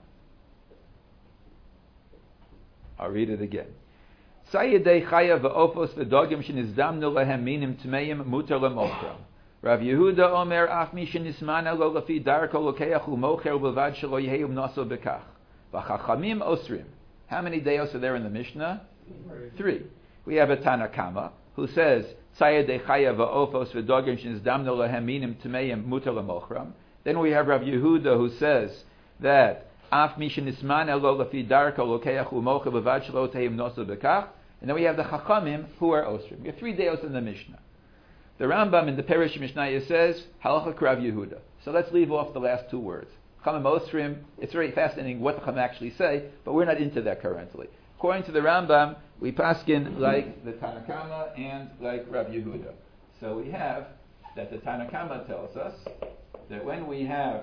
A: I'll read it again. Sayedei chaya v'ofos v'dogim shenizdamnu lehem minim tmeim mutar lemocher. Rav Yehuda Omer, af misha nismana lo, lefi darko, lokeach umocher, ubilvad shelo teheyum naso bekach. V'chachamim osrim. How many deos are there in the Mishnah? Three. Three. We have a Tanakama who says, Sayedei chaya va'ofos v'dogim shenizdamnu lehem minim tmeim mutar lemochram. Then we have Rav Yehuda who says that Af misha nismana lo lefi darko lokeach umocher b'vad shelo teheyum naso bekach. And then we have the Chachamim who are osrim. We have three deos in the Mishnah. The Rambam in the Perish Mishnayos says, Halacha Rav Yehuda. So let's leave off the last two words. Chamim Osrim, it's very fascinating what the Chachamim actually say, but we're not into that currently. According to the Rambam, we paskin like the Tanakama and like Rav Yehuda. So we have that the Tanakama tells us that when we have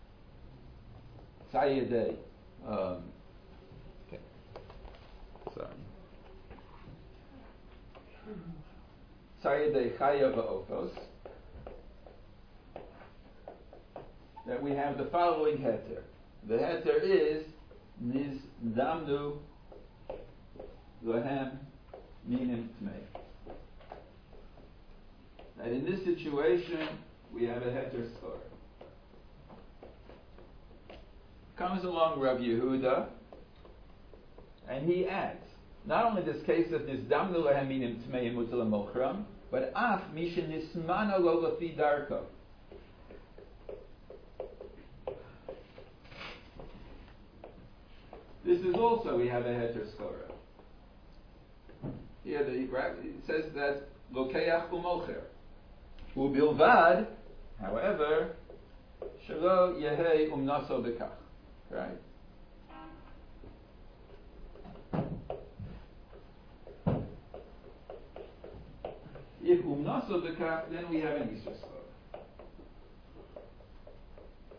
A: Sayedei, um, okay, sorry, Sayedei Chaya Va'ofos, that we have the following heter. The heter is Niz Damnu Lahem Minim Tmei. That in this situation we have a heter skor. Comes along Rav Yehuda and he adds not only this case of Niz Damnu Lahem Minim Tmei Mutar lemochram, but Af Misha Nismana Lo Lefi Darko. This is also, we have a heter skora. Here the, it says that lokeach umocher. Ubilvad, however, shelo yehei umnaso bekach. Right? If umnaso bekach, then we have an Easter skora.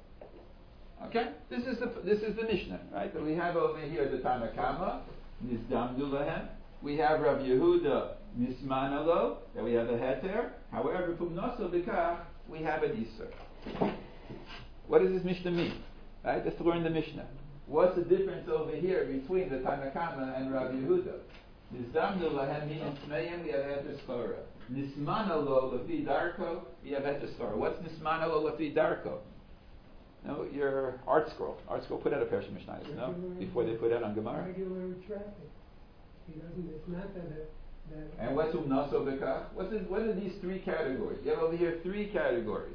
A: Okay, this is the this is the Mishnah, right? That we have over here the Tanakama, Nizdamdu Lahem. We have Rav Yehuda Nismanalo, that we have a heter. However, Pumnaso B'kach, we have an Isur. What does this Mishnah mean? Right? Let's learn the Mishnah. What's the difference over here between the Tanakama and Rav Yehuda? Nizdamdu Lahem Minim Tmeim, we have heter Skora. Nismanalo Lafi Darko, we have heter Skora. What's Nismanalo Lafi Darko? No, your art scroll. Art scroll put out a pair of Mishnayos, no? Before they put out on Gemara.
B: Regular traffic. He doesn't, it's not that, it- that.
A: And what's umnaso bekach? What's this, what are these three categories? You have over here three categories.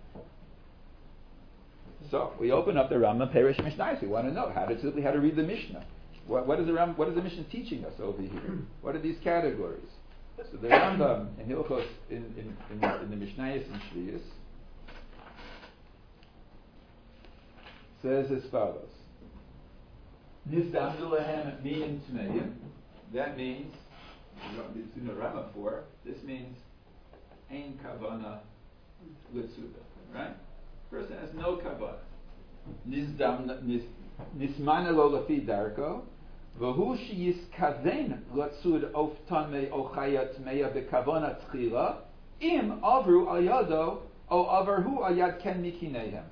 A: So we open up the Rambam Perish Mishnayos. We want to know how to simply how to read the Mishnah. What, what is the Ram, What is the Mishnah teaching us over here? What are these categories? So the Rambam in Hilchos in in, in, in the Mishnayos and Shviyos says as follows: Nizdamdu lahem minim tmeim. That means, it's in the Rama for, this means ein kavana litzuda, right? Person has no kavana. Nismana lo lafi darko, v'hu sheyiskaven latzud of tamei o chaya tmeya bekavana tchila, im avru al yado o avarhu al yad ken mikinehem.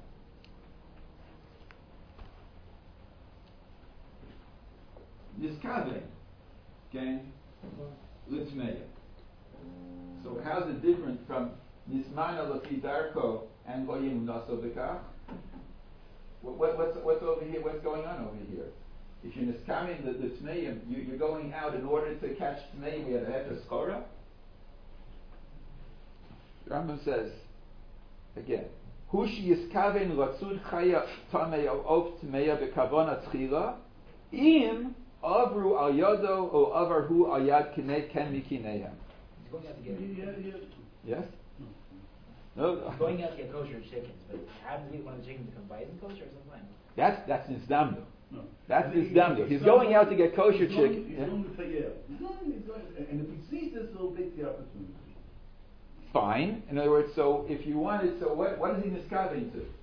A: Niskaven. Okay, Litzmeya. So how's it different from Nismana Lafi Darko and Goyim Naso Bekach? What, what, what's, what's over here? What's going on over here? If you're Niskamin the, the Tmeim, you, you're going out in order to catch Tmeim, we have a Heter Skora. Rambam says, again, Hushi Yiskaven Latzud Chaya Tamei Of Tmeya Bekavona Tchila, Im Avru al yado o avarhu al yad kinei ken mikinehem.
C: He's going out to get
D: Yeah, yeah.
A: Yes? No.
C: He's going out to get kosher chickens, but happens to be one of the chickens becomes bison kosher or something.
A: That's that's nizdamdu.
D: No.
A: That's
D: I mean,
A: nizdamdu. He's going out to get kosher
D: he's going-
A: chicken.
D: He's
A: Yeah.
D: going to say, yeah. He's going, he's going, and if he sees this, he'll take the opportunity.
A: Fine. In other words, so if you wanted, so what what is he niskaving to?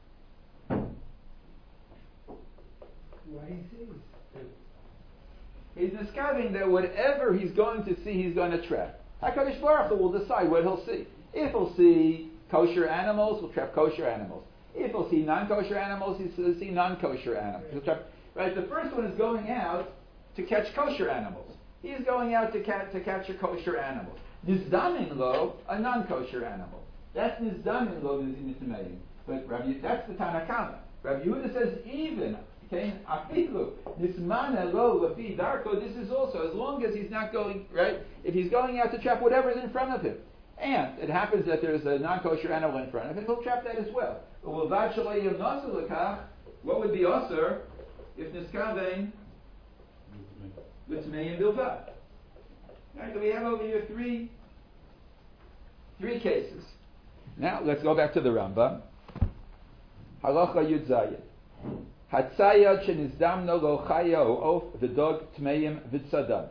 B: What he sees.
A: He's discovering that whatever he's going to see, he's going to trap. HaKadosh Baruch Hu will decide what he'll see. If he'll see kosher animals, he'll trap kosher animals. If he'll see non-kosher animals, he'll see non-kosher animals. He'll trap, right? The first one is going out to catch kosher animals. He's going out to, ca- to catch a kosher animal. Nizdamin lo, a non-kosher animal. That's nizdamin lo nizdamin. But Rabbi, that's the Tanakama. Rabbi Yehuda says even. Okay, afilu nismana lo lafi darko. This is also as long as he's not going right. If he's going out to trap whatever's in front of him, and it happens that there's a non-kosher animal in front of him, he'll trap that as well. But what would be osur if niskavein l'tmeim bilvad? Right, so we have over here three three cases. Now let's go back to the Rambam. Halacha Yud Zayin. Hatzayad shenizdamno lo chaya o of v'dog tmeim v'tzadan.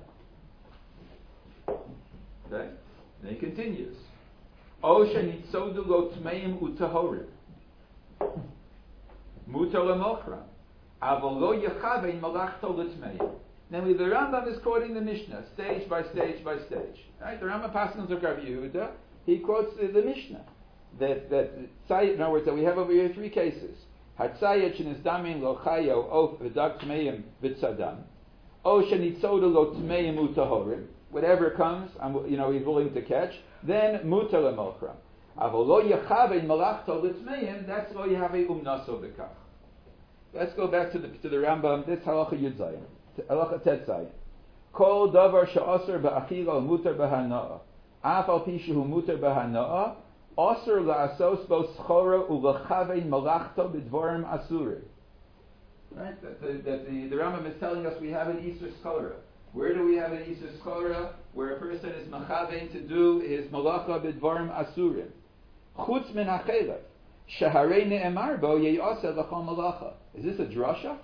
A: Okay? Then he continues. O shenitzodu lo tmeim utahorim. Mutar lemochram. Avol lo yechavein malachto l'tmeim. Now the Rambam is quoting the Mishnah, stage by stage by stage. Right? The Rambam passes on Rav Yehuda. He quotes the, the Mishnah. That, that, in other words, that we have over here three cases. Hatzayat shenizdamin lo chayo of v'dag tmeim v'tzadan, o shenitzoda lo tmeim utahorim. Whatever comes, I'm, you know, he's willing to catch. Then mutar lemochram. Avol lo yechavein malachto l'tmeim. That's lo yehave umnaso b'kach. Let's go back to the to the Rambam. This halacha Yud Zayin, halacha Tet Zayin. Kol davar she'aser ba'achila mutar b'hana'a. Af al pi shehu mutar b'hana'a. Osir la'asos bo schora u'lechavein malachto b'dvorim asurim. Right? That the, that the, the Rambam is telling us we have an Isur Schora. Where do we have an Isur Schora? Where a person is machavein to do his malacha b'dvorim asurim. Chutz min ha'chelev. Shaharei ne'emar bo ye'aseh l'chol malacha. Is this a drasha?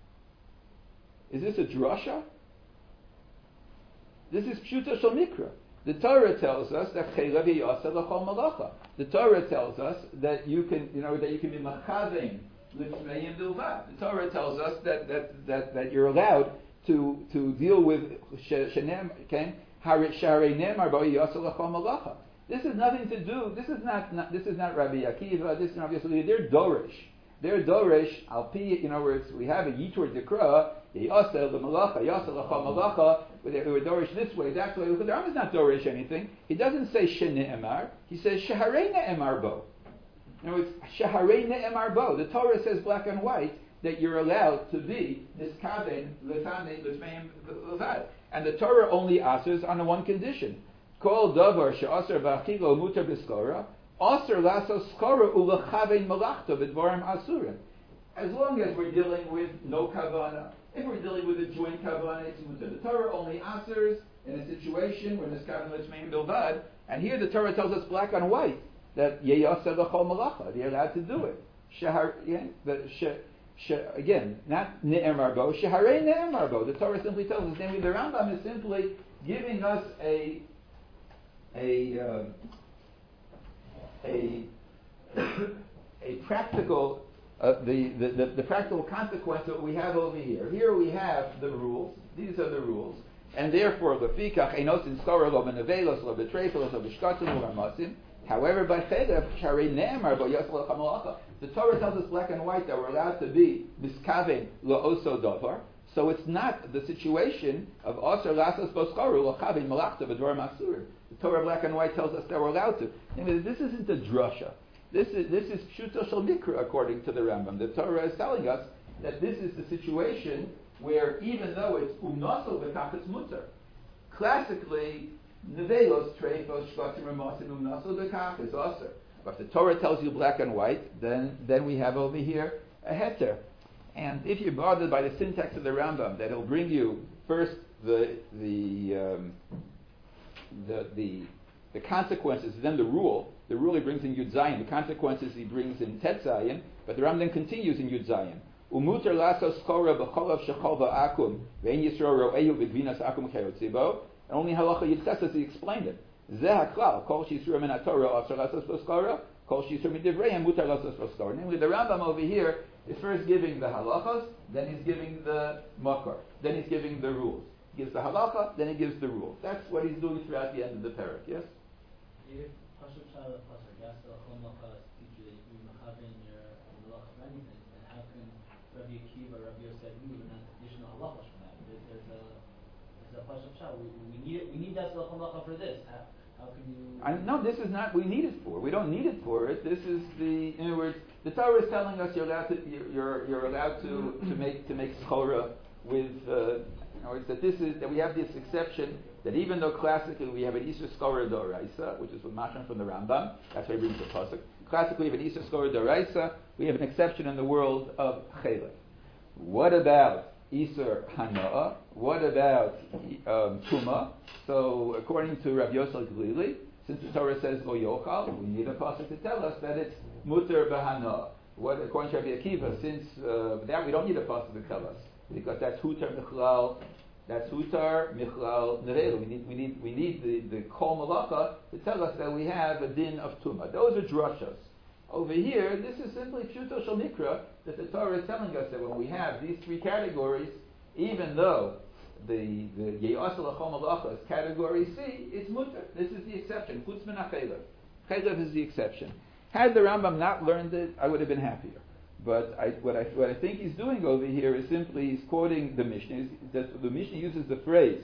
A: Is this a drasha? This is pshuta shel mikra. The Torah tells us that chaylev yiyasa l'chol malacha. The Torah tells us that you can, you know, that you can be machavein l'tzmeim bilvad. The Torah tells us that that that, that you're allowed to to deal with shenem, okay, harei nemar bo yiyasa l'chol malacha. This has nothing to do. This is not, not this is not Rabbi Akiva. This is not obviously they're dorish. They're dorish. Al pi, you know, where it's, we have a yitur dekra. Yasa l'malacha, yasa l'chol malacha. We're dorish this way, that way. The Rambam is not dorish anything. He doesn't say shene'emar. He says sheharei ne'emar bo. You know, it's sheharei ne'emar bo. The Torah says black and white that you're allowed to be niskaven l'tanei l'tzmeim l'vad. And the Torah only asks on the one condition. Kol davar she'aser v'achilo mutar b'skora, aser lasos skora u'lechavein malachto b'dvarim asurim. As long as we're dealing with no kavana, if we're dealing with a joint kavana, it's mutar. The Torah only asers in a situation where there's kavan l'tzmeim bilvad, and here the Torah tells us black on white that yeyaser l'chol malacha, they're allowed to do it. Shehar, yeah, the, she, she, again, not ne'emar bo, sheharei ne'emar bo. The Torah simply tells us, namely the Rambam is simply giving us a a uh, a a practical uh, the, the, the the practical consequence that we have over here. Here we have the rules. These are the rules, and therefore lefikach einos in skora lo benevelos lo betrefelos lo b'shkatim lo ramasim. However, by chedef sharei ne'emar bo yasel chamalacha. The Torah tells us black and white that we're allowed to be miskaven lo oso davar. So it's not the situation of Aser Lasas Boskaru Lachavin Malachta V'Dvar Masur. The Torah black and white tells us that we're allowed to. Anyway, this isn't a drasha. This is this is Pshuto Shel Mikra according to the Rambam. The Torah is telling us that this is the situation where even though it's Umnasel V'Kach it's Mutter. Classically, Nevelos Treifos Shvatim Ramasim Umnasel V'Kach is Aser. But if the Torah tells you black and white, then then we have over here a heter. And if you're bothered by the syntax of the Rambam, that he'll bring you first the the um, the, the the consequences, then the rule. The rule he brings in Yud Zayin. The consequences he brings in Tet Zayin. But the Rambam then continues in Yud Zayin. Umuter lasos skora b'cholav shechol va'akum ve'en yisro ro'ehu v'gvinas akum chayotzibo. And only halacha Yitzchak as he explained it. Zeh haklal kol shisur min haTorah asher lasos b'skora kol shisur min divrei muter lasos b'skora. Namely, the Rambam over here is first giving the halachas, then he's giving the makar, then he's giving the rules. He gives the halacha, then he gives the rules. That's what he's doing throughout the end of the parak. Yes?
E: If Pasuk Shara Pasuk Yasser Chol teach you that you mechaven your halacha for anything, then how can Rabbi Akiva, Rabbi Yosef, you and not additional halachas from that? There, there's a there's a Pasuk Shara. We, we need it. We need that halacha for this. How, how can you?
A: I, no, this is not. We need it for. We don't need it for it. This is the. In other words, the Torah is telling us you're allowed to. You're you're allowed to, to make to make schora with. Uh, in other words, that this is that we have this exception that even though classically we have an Isur Skora Doraisa, which is what Mashon from the Rambam, that's why he brings the pasuk. Classically, we have an Isur Skora Doraisa. We have an exception in the world of Chelek. What about Isur Hana'a? What about um, Tuma? So, according to Rav Yosel Glili, since the Torah says Lo Yochal, we need a pasuk to tell us that it's Muter B'Hana'a. What, according to Rabbi Akiva, since uh, that we don't need a pasuk to tell us, because that's Hutar Michlal. That's Hutar Michlal Nerelu. We need, we need, we need the, the Kol Malacha to tell us that we have a din of Tumah. Those are drashas. Over here, this is simply Pshuto Shel Mikra, that the Torah is telling us that when we have these three categories, even though the the Ye'asel L'chol Malacha is category C, it's Mutar. This is the exception. Chutz min HaChelev. Chelev is the exception. Had the Rambam not learned it, I would have been happier. But I, what, I, what I think he's doing over here is simply he's quoting the Mishnah. The, the Mishnah uses the phrase,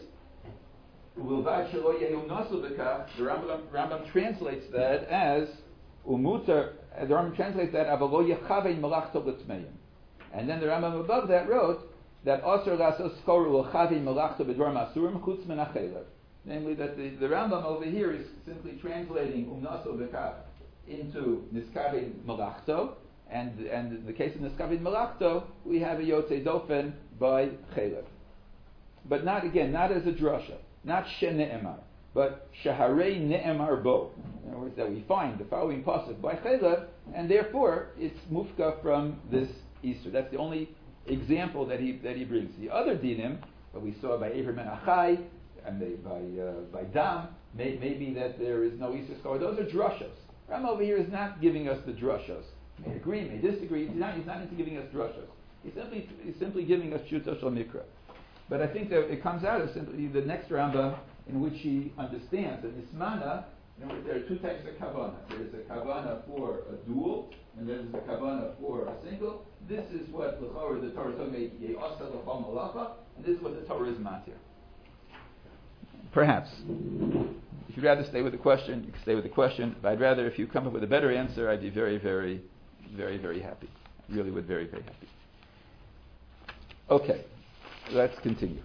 A: U'ilvad shelo yehu nasu b'kach. The Rambam, Rambam translates that as, Umutar, the Rambam translates that, Avalo yechavein malachto l'tmeim. And then the Rambam above that wrote, that Aser lasos skoru l'chavein malachto b'dvar masurim chutz min ha'chelev. Namely that the, the Rambam over here is simply translating umnaso b'kach into niskavein malachto. And, and in the case of Niskavid Malachto, we have a Yotzei Dofen by Chelev. But not, again, not as a drasha, not She Ne'emar, but Shaharei Ne'emar Bo. In other words, that we find the following pasuk by Chelev, and therefore it's mufka from this Easter. That's the only example that he that he brings. The other dinim that we saw by Abraham and Achai, and they, by uh, by Dam, May, maybe that there is no Isur Schar. Those are drushos. Ram over here is not giving us the drushos. May agree, may disagree. He's not, he's not into giving us drushos. He's simply, he's simply giving us Shuto Shal Mikra. But I think that it comes out of simply the next Rambam in which he understands that Nismana, you know, there are two types of kavana. There is a kavana for a dual, and there is a kavana for a single. This is what the Torah is talking about, and this is what the Torah is matir. Perhaps. If you'd rather stay with the question, you can stay with the question. But I'd rather, if you come up with a better answer, I'd be very, very, very, very happy. Really would very, very happy. Okay, let's continue.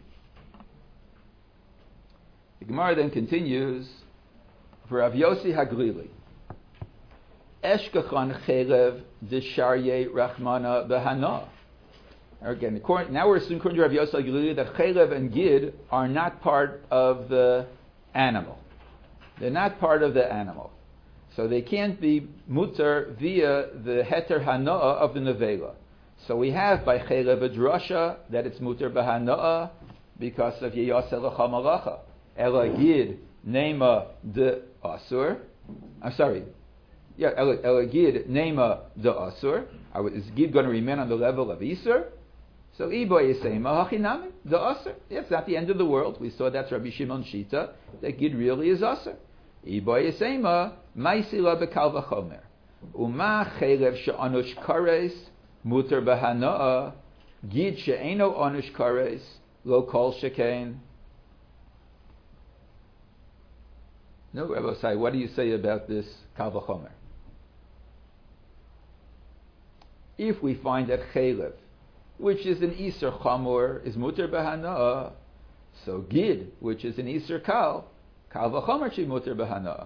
A: The Gemara then continues, for Rav Yossi Haglili, Eshkachan chelev d'sharye rachmana b'hana. Again, according, now we're assuming according to Rav Yossi Haglili that chelev and gid are not part of the animal. They're not part of the animal. So they can't be mutar via the heter hana'a of the nevela. So we have by chelev a drasha that it's mutar b'hana'a because of yeyaseh l'cha malacha. Ela gid nema de asur. I'm sorry. Yeah, ela gid nema de asur. Is gid going to remain on the level of isur? So iboy yisema hachinami de asur. It's not the end of the world. We saw that's Rabbi Shimon Shita that gid really is asur. Iboy yisema ma'isila bekal v'chomer. Uma chelev she'anush kares mutar b'hana'a gid she'eno anush kares lo kol shekain. No, Rabbi Sai, what do you say about this kal v'chomer? If we find that chelev, which is an iser chamor, is mutar b'hana'a, so gid, which is an iser kal, kal v'chomer she mutar b'hana'a.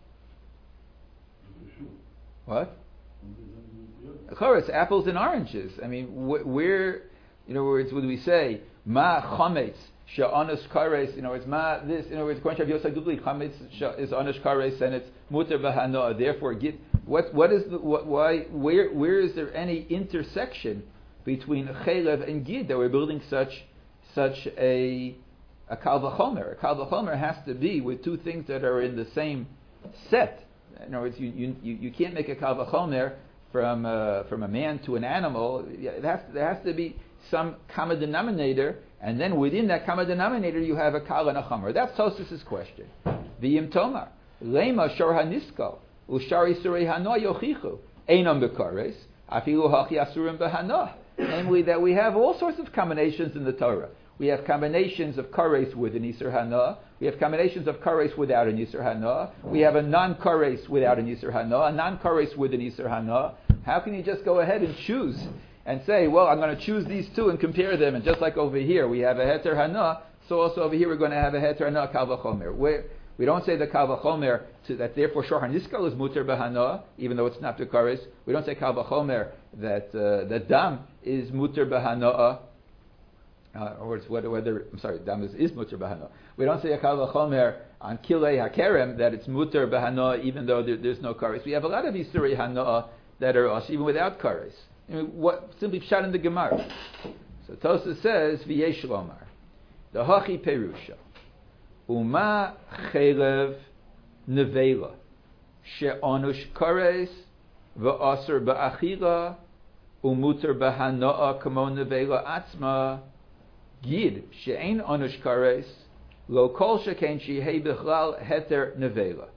A: What? It's apples and oranges. I mean, wh- where, in other words, would we say ma chametz she'anush kares? In other words, ma this. In other words, according to Rav Yosef Dubli, chametz is anush kares and it's mutar b'hana'a. Therefore, gid. What what is the what, why where where is there any intersection between chelev and gid that we're building such such a a kal v'chomer? A kal v'chomer has to be with two things that are in the same set. In other words, you you, you can't make a kal v'chomer from uh, from a man to an animal. It has to, there has to be some common denominator, and then within that common denominator you have a kal and a chomer. That's Tosfos' question. V'yim tomar lema shor hanisko ushari surei hano yochichu einam bekares afilu hachi asurim behano. Namely, that we have all sorts of combinations in the Torah. We have combinations of kares with an Isur Hana. We have combinations of kares without an Isur Hana. We have a non-kares without an Isur Hana, a non-kares with an Isur Hana. How can you just go ahead and choose and say, well, I'm going to choose these two and compare them, and just like over here we have a Heter Hana, so also over here we're going to have a Heter Hana Kal V'chomer. Where we don't say the Kal V'chomer to that therefore Shor HaNiskal is Muter B'Hana, even though it's not the kares. We don't say Kal V'chomer that uh, the Dam is Muter B'Hana. Uh, or it's whether, whether I'm sorry, dam is, is muter b'hana. We don't say a kal v'chomer on kilei hakerem that it's muter b'hana even though there, there's no kares. We have a lot of isurei hana that are us even without kares. I mean, what simply shot in the Gemara. So Tosfos says v'yesh lomar the hachi perusha uma chelev nevela she'anush kares v'aser ba'achila umuter b'hana kamo nevela atzma. Gid she'ein anush kares lo kol shekain shehei bichlal heter nevela.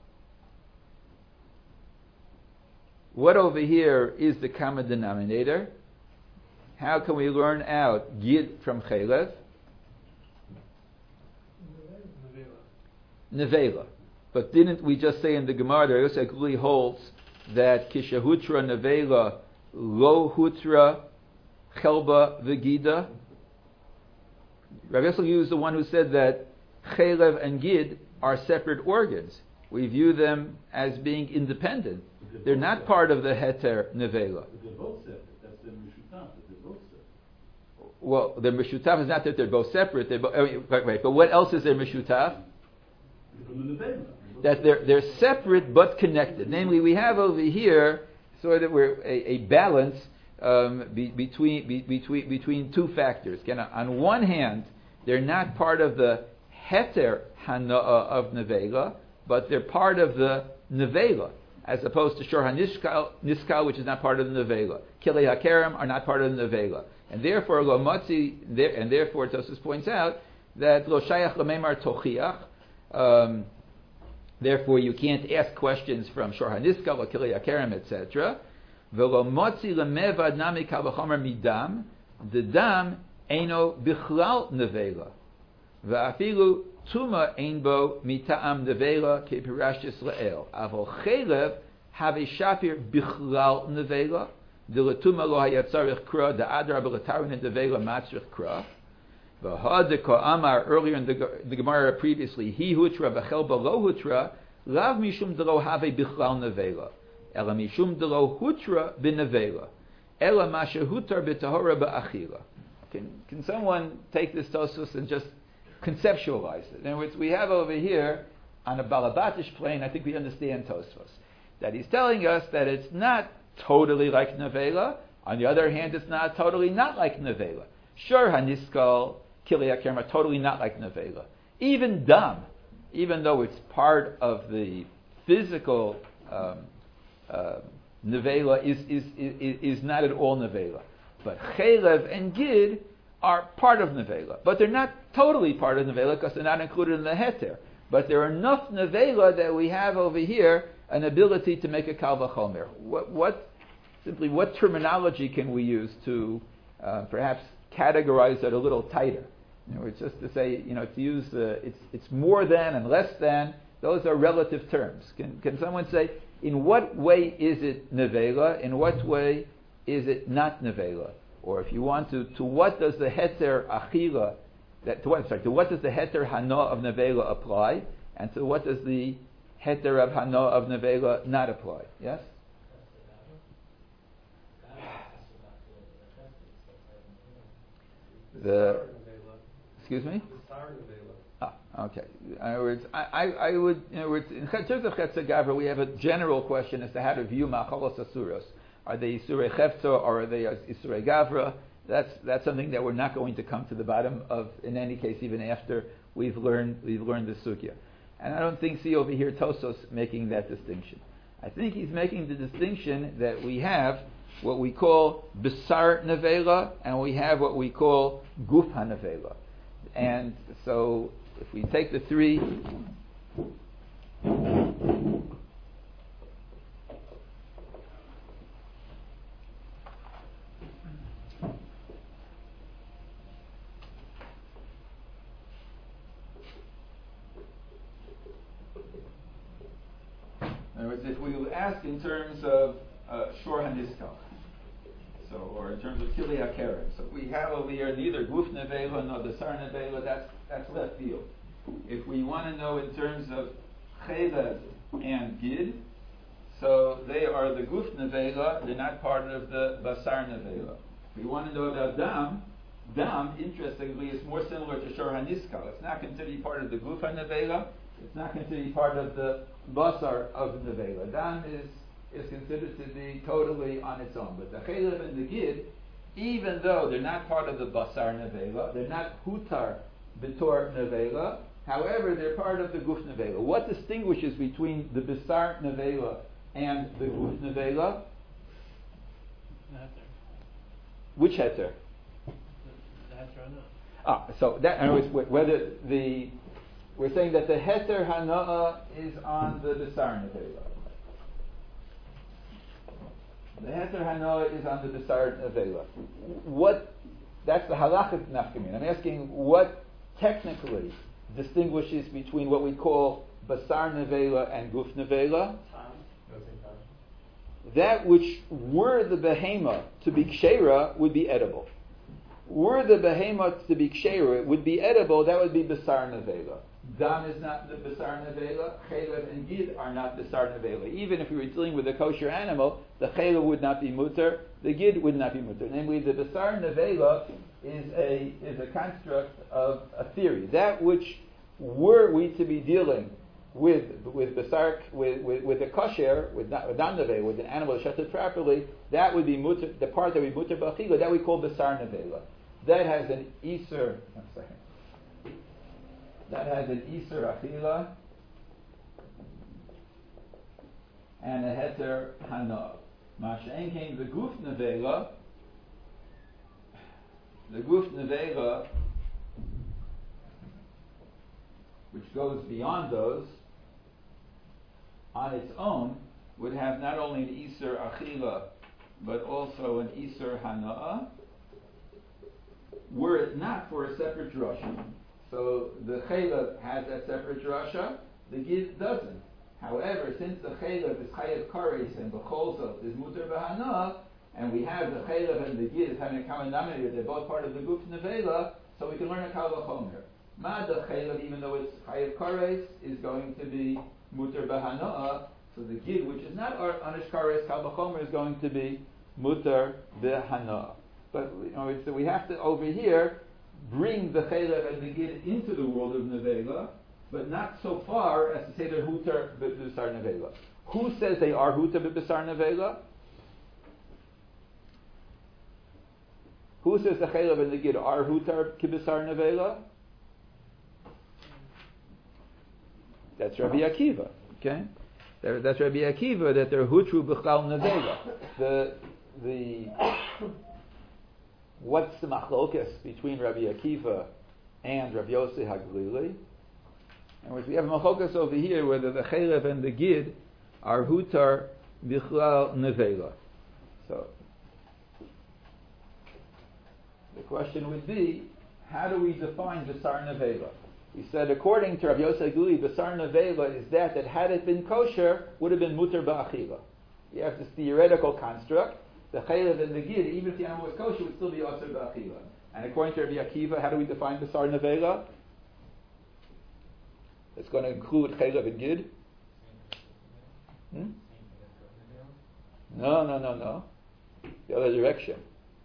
A: What over here is the common denominator? How can we learn out gid from chelev? Nevela. But didn't we just say in the Gemara that Yosef Gluli holds that kishahutra nevela lo hutra chelba v'gida? Rabbi Yosef is the one who said that chelev and gid are separate organs. We view them as being independent. They're, they're not part of the heter nevela.
D: They're both separate. That's the mishutaf. They're both separate.
A: Well, the mishutaf is not that they're both separate. They're bo- I mean, wait, wait, but what else is their mishutaf? That they're they're separate but connected. Namely, we have over here sort of we're a, a balance. Um, be, between be, between between two factors. Again, on one hand, they're not part of the heter hana'a of nevela, but they're part of the nevela, as opposed to shor haniskal, niskal, which is not part of the nevela. Kilei hakerem are not part of the nevela, and therefore lo motzi, and therefore Tosfos points out that lo shayach lememar tochiach. Um, therefore, you can't ask questions from shor haniskal or kilei hakerem, et cetera. Velo motzi lemevad nami kal v'chomer midam. The dam eino bichlal nevela, va'afilu tuma ein bo mita'am nevela kepirashis le'el. Avol chelev have a shapir bichlal nevela. The letuma lo hayatzarich kra. The adra belatarin nevela matzrich kra. V'had amar earlier in the, the Gemara previously. He hutra v'chel below hutra. Lav mishum delo have bichlal nevela. Ela mishum delo hutra b'nevela. Ela mashahutar b'tahora ba'achila. Can can someone take this Tosfos and just conceptualize it? In other words, we have over here on a balabatish plane, I think we understand Tosfos, that he's telling us that it's not totally like nevela. On the other hand, it's not totally not like nevela. Sure, haniskal, kilei hakerem are totally not like nevela. Even dam, even though it's part of the physical um, uh, nevela, is, is is is not at all nevela. But chelev and gid are part of nevela, but they're not totally part of nevela because they're not included in the heter. But there are enough nevela that we have over here an ability to make a kal v'chomer. What, what simply what terminology can we use to uh, perhaps categorize it a little tighter? You know, it's just to say, you know, to use uh, it's it's more than and less than. Those are relative terms. Can can someone say in what way is it nevela? In what way is it not nevela? Or if you want to, to what does the heter achila, that to what sorry, to what does the heter hana of nevela apply, and to what does the heter of hana of nevela not apply? Yes. The excuse me. Ah, okay. In other words, I, I, I would, in other words, in terms of Chetzer Gavra, we have a general question as to how to view Ma'achalos Asuros. Are they Isurei Chefza or are they Isurei Gavra? That's that's something that we're not going to come to the bottom of in any case, even after we've learned we've learned the sugya. And I don't think see over here Tosfos making that distinction. I think he's making the distinction that we have what we call Besar Nevela and we have what we call Guf HaNevela. And so if we take the three in other words, if we ask in terms of uh, shor haniskal, so or in terms of kilei hakerem, so we have over here neither guf nevela nor besar nevela. That's that's left field. If we want to know in terms of chelev and gid, so they are the guf nevela. They're not part of the basar nevela. If we want to know about dam, dam interestingly is more similar to shor haniskal. It's not considered part of the guf nevela. It's not considered part of the basar of nevela. Dam is is considered to be totally on its own. But the chelev and the gid, even though they're not part of the basar nevela, they're not hutar b'tor nevela. However, they're part of the guf nevela. What distinguishes between the basar nevela and the guf nevela? Which heter?
F: The heter hana.
A: Ah, so that in other words, whether the we're saying that the heter hana'a is on the basar nevela. The heter hana'a is on the basar nevela. What? That's the halachic nafkamin. I'm asking what technically distinguishes between what we call basar nevela and guf nevela. That which were the behema to be kshera would be edible. Were the behema to be kshera, it would be edible. That would be basar nevela. Dam is not the basar nevela. Chelev and gid are not basar nevela. Even if we were dealing with a kosher animal, the chelev would not be mutter. The gid would not be mutter. Namely, the basar nevela is a is a construct of a theory. That which were we to be dealing with with basar with with, with a kosher with with nevela with an animal shuttered properly, that would be mutter. The part that we mutter b'achila, that we call basar nevela. That has an iser. One second. That has an iser achila, and a heter hana. Masha'en came the guf nevela. The guf nevela, which goes beyond those, on its own, would have not only an Isur Achila, but also an Isur Hana'a, were it not for a separate drasha. So the Chaylev has that separate drasha, the Gid doesn't. However, since the Chaylev is Chayav Kares and the Cholzot is Mutar B'Hana'a, and we have the Chaylev and the Gid as having a common denominator, they're both part of the Guf Nevela, so we can learn a Kal V'Chomer. Ma the Chaylev, even though it's Chayav Kares, is going to be Mutar B'Hana'a, so the Gid, which is not Anish Kares, Kal V'Chomer, is going to be Mutar B'Hana'a. But you know, so we have to, over here, bring the Chaylev and the Gid into the world of Nevela, but not so far as to say they're Hutar B'Besar Nevela. Who says they are Hutar B'Besar Nevela? Who says the Chaylev and the Gid are Hutar B'Besar Nevela? That's Rabbi Akiva. Okay, they're, that's Rabbi Akiva that they're Hutru B'Chlal Nevela. The the what's the machlokas between Rabbi Akiva and Rabbi Yossi HaGlili? In which we have a machlokas over here whether the Chaylev and the Gid are Hutar B'Chlal Nevela. So the question would be, how do we define B'Sar Nevela? We said according to Rabbi Yossi HaGlili, B'Sar Nevela is that that had it been kosher would have been Mutar Ba'achila. We have this theoretical construct. The Chaylev and the Gid, even if the animal was kosher, would still be Asur Ba'achila. And according to Rabbi Akiva, how do we define B'Sar Nevela? It's going to include Chaylev and Gid. Hmm? No, no, no, no. The other direction.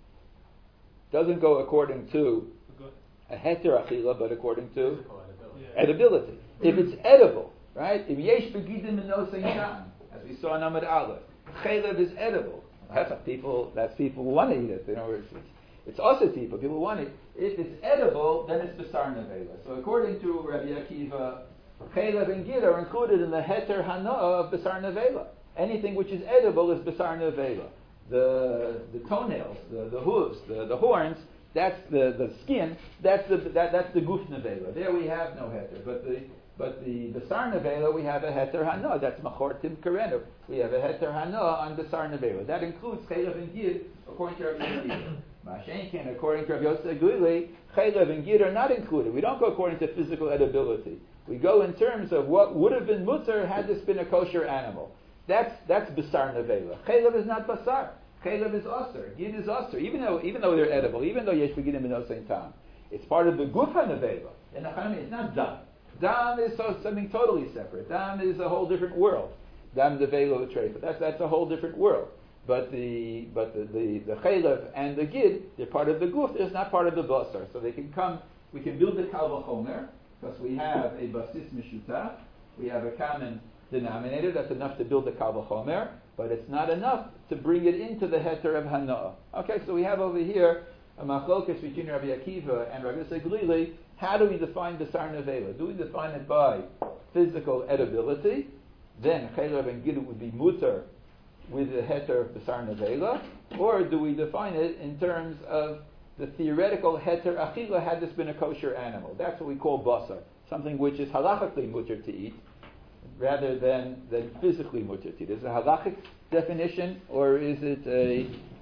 A: Doesn't go according to a heter achila, but according to
F: yeah.
A: edibility. If it's edible, right? If yesh begidim and no seitan, as we saw in Amud Aleph, chaylev is edible. That's people. That's people who want to eat it. You know, it's it's, it's also people. People want it. If it's edible, then it's besar nevela. So according to Rabbi Akiva, chaylev and gid are included in the heter hana of besar nevela. Anything which is edible is besar nevela. The the toenails, the, the hooves, the, the horns, that's the, the skin, that's the that, that's the guf nevela. There we have no heter. But the but the besar nevela we have a heter hana. That's machor tim karenu. We have a heter hana on besar nevela. That includes chaylev and gid according to Rabbi Akiva. Mashenkin, according to Rabbi Yossi HaGlili, chaylev and gid are not included. We don't go according to physical edibility. We go in terms of what would have been mutter had this been a kosher animal. That's that's basar nevela. Chaylev is not basar. Chaylev is aser. Gid is aser. Even though even though they're edible, even though yesh beginim in no same time, it's part of the gufa nevela. And it's not dam. Dam is so, something totally separate. Dam is a whole different world. Dam nevela l'treifa. That's that's a whole different world. But the but the the, the chaylev and the gid, they're part of the guf. They're not part of the basar. So they can come. We can build the kal v'chomer because we have a basis mishutaf. We have a common denominator. That's enough to build the kal v'chomer, but it's not enough to bring it into the heter of hana'ah. Okay, so we have over here a machlokas between Rabbi Akiva and Rabbi Yossi HaGlili. How do we define besar nevela? Do we define it by physical edibility? Then chaylev and gid would be mutar with the heter of besar nevela, or do we define it in terms of the theoretical heter achila had this been a kosher animal? That's what we call basar, something which is halachically mutar to eat, rather than, than physically mutar to eat. Is it a halachic definition, or is it a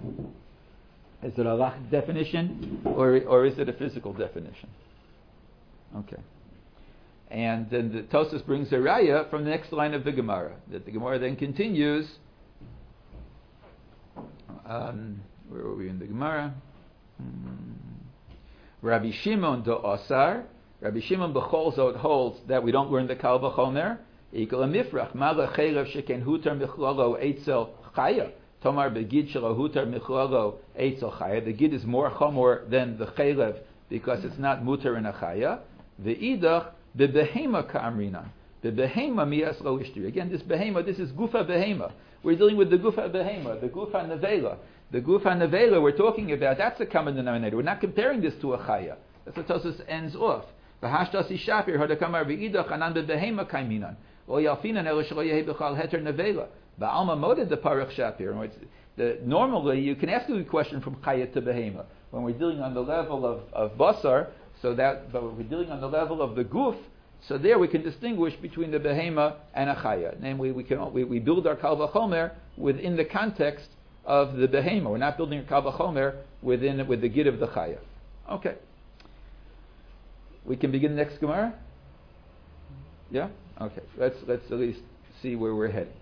A: is it a halachic definition, or or is it a physical definition? Okay. And then the Tosfos brings a raya from the next line of the Gemara. That the Gemara then continues. Um, where were we in the Gemara? Hmm. Rabbi Shimon do Osar. Rabbi Shimon b'chol zot holds that we don't learn the kal v'chomer. Equal a mifrach. Mala chaylev sheken hutar michlalo eitzel chaya. Tomar begid shelo hutar michlalo eitzel chaya. The gid is more chomor than the chaylev because it's not mutar in a chaya. The idach bebehema ka'amrinan. Bebehema mias lo ishtri. Again, this behema, this is gufa behema. We're dealing with the gufa behema, the gufa nevela. The gufa nevela we're talking about, that's a common denominator. We're not comparing this to a chaya. That's what Tosfos ends off. V'hashtasi shapir hadakamar v'idach anan bebehema kaiminan. Or yalfinan elo shelo yehi b'chal heter nevela. Ba'alma moded the parach shapir. In which the, normally, you can ask a question from chaya to behema. When we're dealing on the level of, of basar, so that, but when we're dealing on the level of the guf, so there we can distinguish between the behema and a chaya. Namely, we can we, we build our kal vachomer within the context of the behema. We're not building a kal vachomer within with the gid of the chaya. Okay. We can begin the next Gemara? Yeah? Okay. Let's let's at least see where we're heading.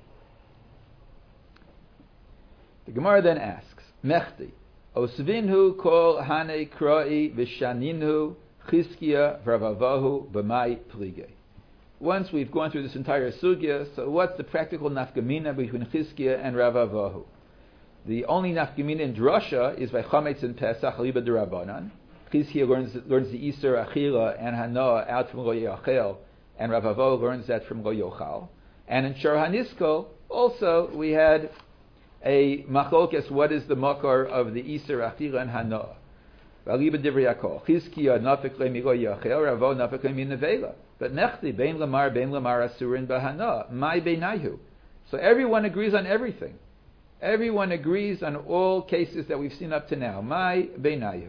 A: The Gemara then asks, Mechti, Osvinhu kol hane kroi v'shaninhu chizkiya v'ravavahu b'mai plige. Once we've gone through this entire sugya, so what's the practical nafkamina between chizkiya and ravavahu? The only nafkamina in drasha is by chametz and pesach liba derabanan. Chizkiya learns, learns the Isur Achila and Hanoah out from Lo Yachel, and Ravavo learns that from Lo Yochal. And in Shor HaNiskol, also we had a machlokes, what is the makar of the Isur Achila and Hanoah? V'aliba divrei Yakol. Chizkiya nafek le mi Lo Yachel, Ravo nafek le mi Nevela. But Nechti, bein lamar, bein lamar asurin b'Hanoah. Mai beinayu. So everyone agrees on everything. Everyone agrees on all cases that we've seen up to now. Mai beinayu.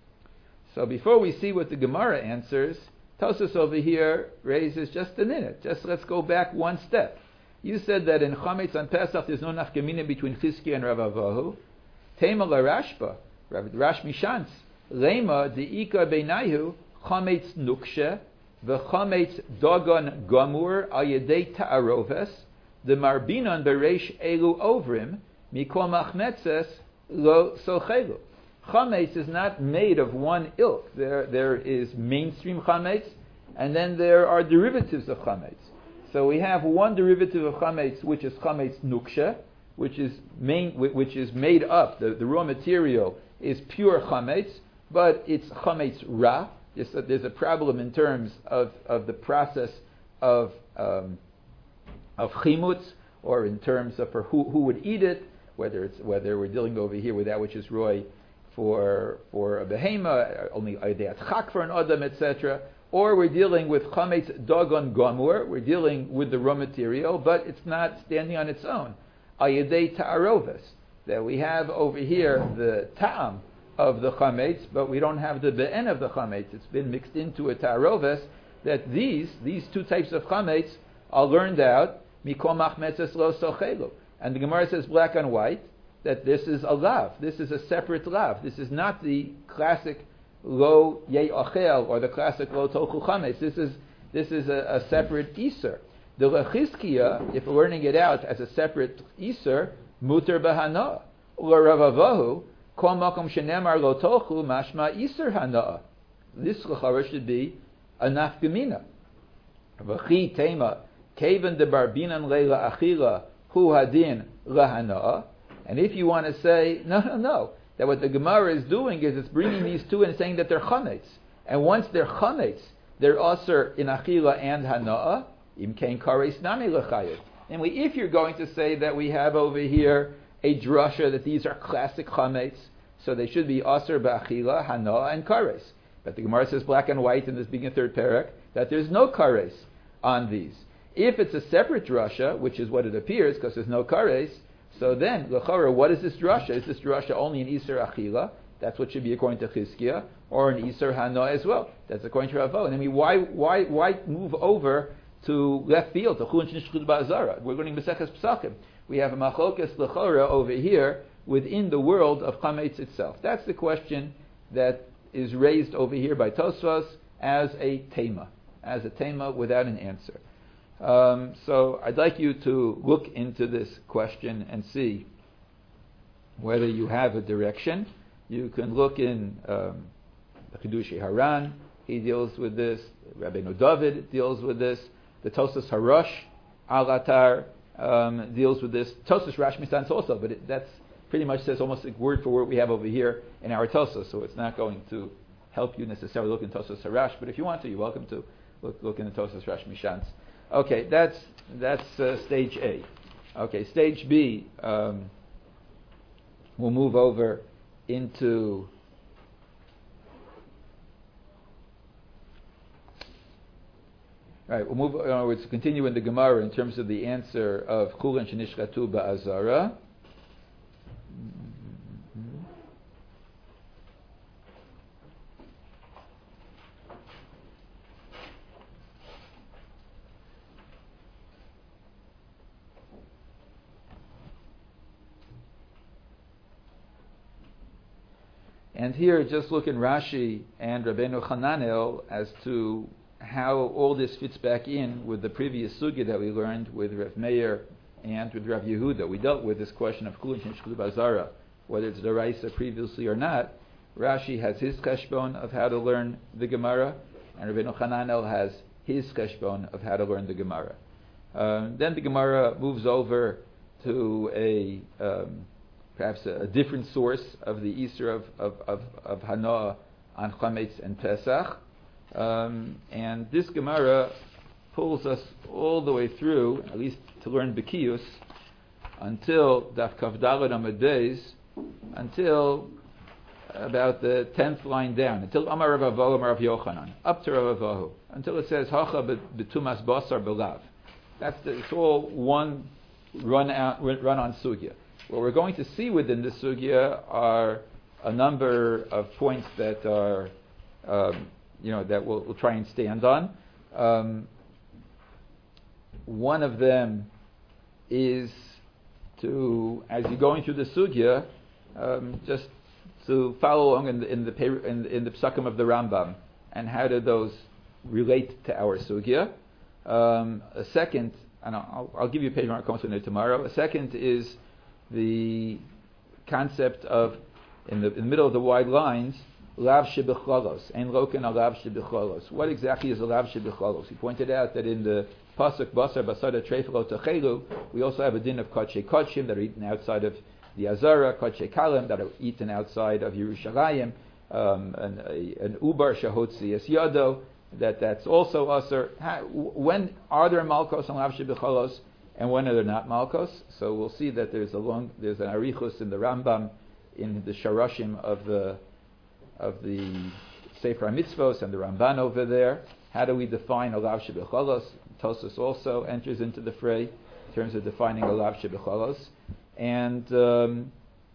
A: So before we see what the Gemara answers, Tosfos over here raises just a minute. Just let's go back one step. You said that in Chametz on Pesach there's no nafkamina between Chizkiya and Ravavahu. Tema la Rashba, Rash Mishans, Lema deika beinayu Chametz nukshe v'Chametz dogon gamur al yedei ta'aroves the marbinon bereish elu ovrim mikol machmetzes lo sochelu. Chametz is not made of one ilk. There, there is mainstream chametz, and then there are derivatives of chametz. So we have one derivative of chametz, which is chametz nuksha, which is main, which is made up. The, the raw material is pure chametz, but it's chametz ra. There's a, there's a problem in terms of, of the process of um, of chimutz, or in terms of for who, who would eat it. Whether it's whether we're dealing over here with that which is roy for for a behema, only aydeat chak for an adam, et cetera, or we're dealing with chametz dagon gamur, we're dealing with the raw material, but it's not standing on its own. Ayedei ta'aroves, that we have over here the ta'am of the chametz, but we don't have the be'en of the chametz. It's been mixed into a ta'aroves. That these these two types of chametz are learned out mikol machmetzes lo sochelu, and the Gemara says black on white that this is a lav. This is a separate lav. This is not the classic lo yei achel or the classic lo tochu chametz. This is this is a, a separate iser. The lechizkiya, if we're learning it out as a separate iser, muter b'hana. Or ravavahu kol makom shenemar lo tochu mashma iser hana. This l'chara should be a nafkamina. V'chi tema kaven de barbinan leila achila hu hadin lahana. And if you want to say, no, no, no, that what the Gemara is doing is it's bringing these two and saying that they're chametz. And once they're chametz, they're aser in achila and hana'a, im kein kares nami l'chayev. Namely, if you're going to say that we have over here a drasha that these are classic chametz, so they should be aser ba'achila, hana'a, and kares. But the Gemara says black and white in this beginning third parak, that there's no kares on these. If it's a separate drasha, which is what it appears, because there's no kares, so then, l'chara, what is this drasha? Is this drasha only an Isur Achila? That's what should be according to Chizkiya, or an Isur Hana as well. That's according to Ravo. And I mean, why, why, why move over to left field to Chulin Shnishchud Ba'azara? We're learning Maseches Pesachim. We have a machlokes l'chara over here within the world of Chametz itself. That's the question that is raised over here by Tosfos as a tema, as a tema without an answer. Um, so I'd like you to look into this question and see whether you have a direction. You can look in um, the Chidushei Haran. He deals with this. Rabbeinu David deals with this. The Tosfos Harosh Al Atar um, deals with this. Tosfos Rash Misans also, but it, that's pretty much says almost like word for word we have over here in our Tosfos. So it's not going to help you necessarily look in Tosfos Harash. But if you want to, you're welcome to look, look in the Tosfos Rash Mishans. Okay, that's that's uh, stage A. Okay, stage B, um, we'll move over into All right, we'll move. In other words, to continue in the Gemara in terms of the answer of Chulin Shenishchatu Ba'azara. And here, just look in Rashi and Rabbeinu Hananel as to how all this fits back in with the previous sugya that we learned with Rav Meir and with Rav Yehuda. We dealt with this question of Chulin Shenishchatu Ba'azara, whether it's Daraisa previously or not. Rashi has his cheshbon of how to learn the Gemara, and Rabbeinu Hananel has his cheshbon of how to learn the Gemara. Um, then the Gemara moves over to a um, perhaps a, a different source of the Easter of, of, of, of Hanoah on Chametz and Pesach. Um, and this Gemara pulls us all the way through, at least to learn Bekiyus, until Daf Kaf Daled Amud Beis, until about the tenth line down, until Amar Rav Avohu Amar Rav Yochanan, up to Rav Avohu, until it says Hacha Betumas Basar Belav. That's the, it's all one run out, run on sugya. What we're going to see within the sugya are a number of points that are, um, you know, that we'll, we'll try and stand on. Um, one of them is to, as you're going through the sugya, um, just to follow along in the in the in, in the psukim of the Rambam and how do those relate to our sugya. Um, a second, and I'll, I'll give you a page mark tomorrow. A second is the concept of, in the, in the middle of the wide lines, lav shebicholos, ein loken al lav shebicholos. What exactly is a lav shebicholos? He pointed out that in the pasuk basar basada treifelo techelu, we also have a din of kodshe kodshim that are eaten outside of the Azara, kodshe kalim that are eaten outside of Yerushalayim, um, an, a, an ubar shahotzi es yado, that that's also asur. When are there malkos and lav shebicholos? And when are there not malkos? So we'll see that there's a long, there's an arichus in the Rambam, in the sharashim of the of the Sefer HaMitzvos and the Ramban over there. How do we define a lav shebecholos? Tosfos also enters into the fray in terms of defining a lav shebecholos, and um,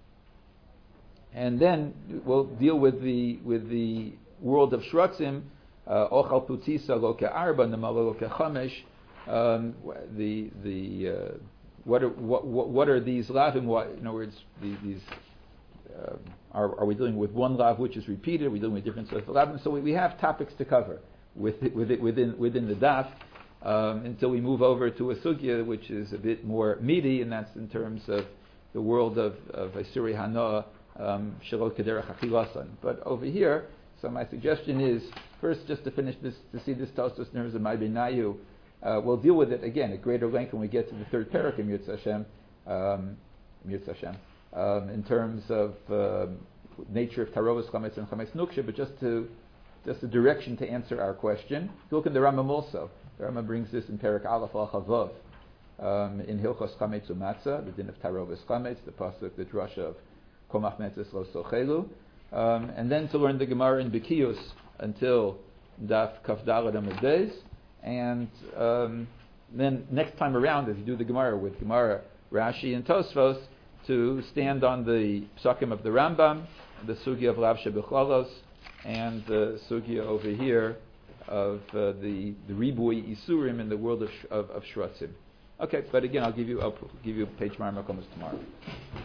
A: and then we'll deal with the with the world of shratzim. Ochal putisa lo ke'arba nemalo lo ke'chamesh. Um, the the uh, what are what, what are these lavim? What, in other words, the, these uh, are are we dealing with one lav which is repeated? Are we dealing with different sorts of lavim? So we, we have topics to cover with it, with it, within within the daf um, until we move over to a sugya which is a bit more meaty, and that's in terms of the world of of Isuri Hanoah Shalot Kederach Achilasan. But over here, so my suggestion is first just to finish this, to see this Tosfos nerves of Ma'benayu. Uh, we'll deal with it again at greater length when we get to the third parak in Yirtzeh Hashem, um, Yirtzeh Hashem um, in terms of uh, nature of Tarovas Chametz and Chametz Nuksha, but just to just a direction to answer our question. Look in the Rambam also. The Rambam brings this in Parak Aleph Al Chavav um, in Hilchos Chametz Umatzah, the din of Tarovas Chametz, the pasuk, the drasha of Komach Metzes Lo Sochelu, um, and then to learn the Gemara in Bekiyus until Daf Kaf Daled Amud Beis. And um, then next time around, as you do the Gemara with Gemara, Rashi, and Tosfos, to stand on the psukim of the Rambam, the sugya of lav shebecholos, and the sugya over here of uh, the the ribui isurim in the world of of, of shratzim. Okay, but again, I'll give you I'll give you a page mark tomorrow.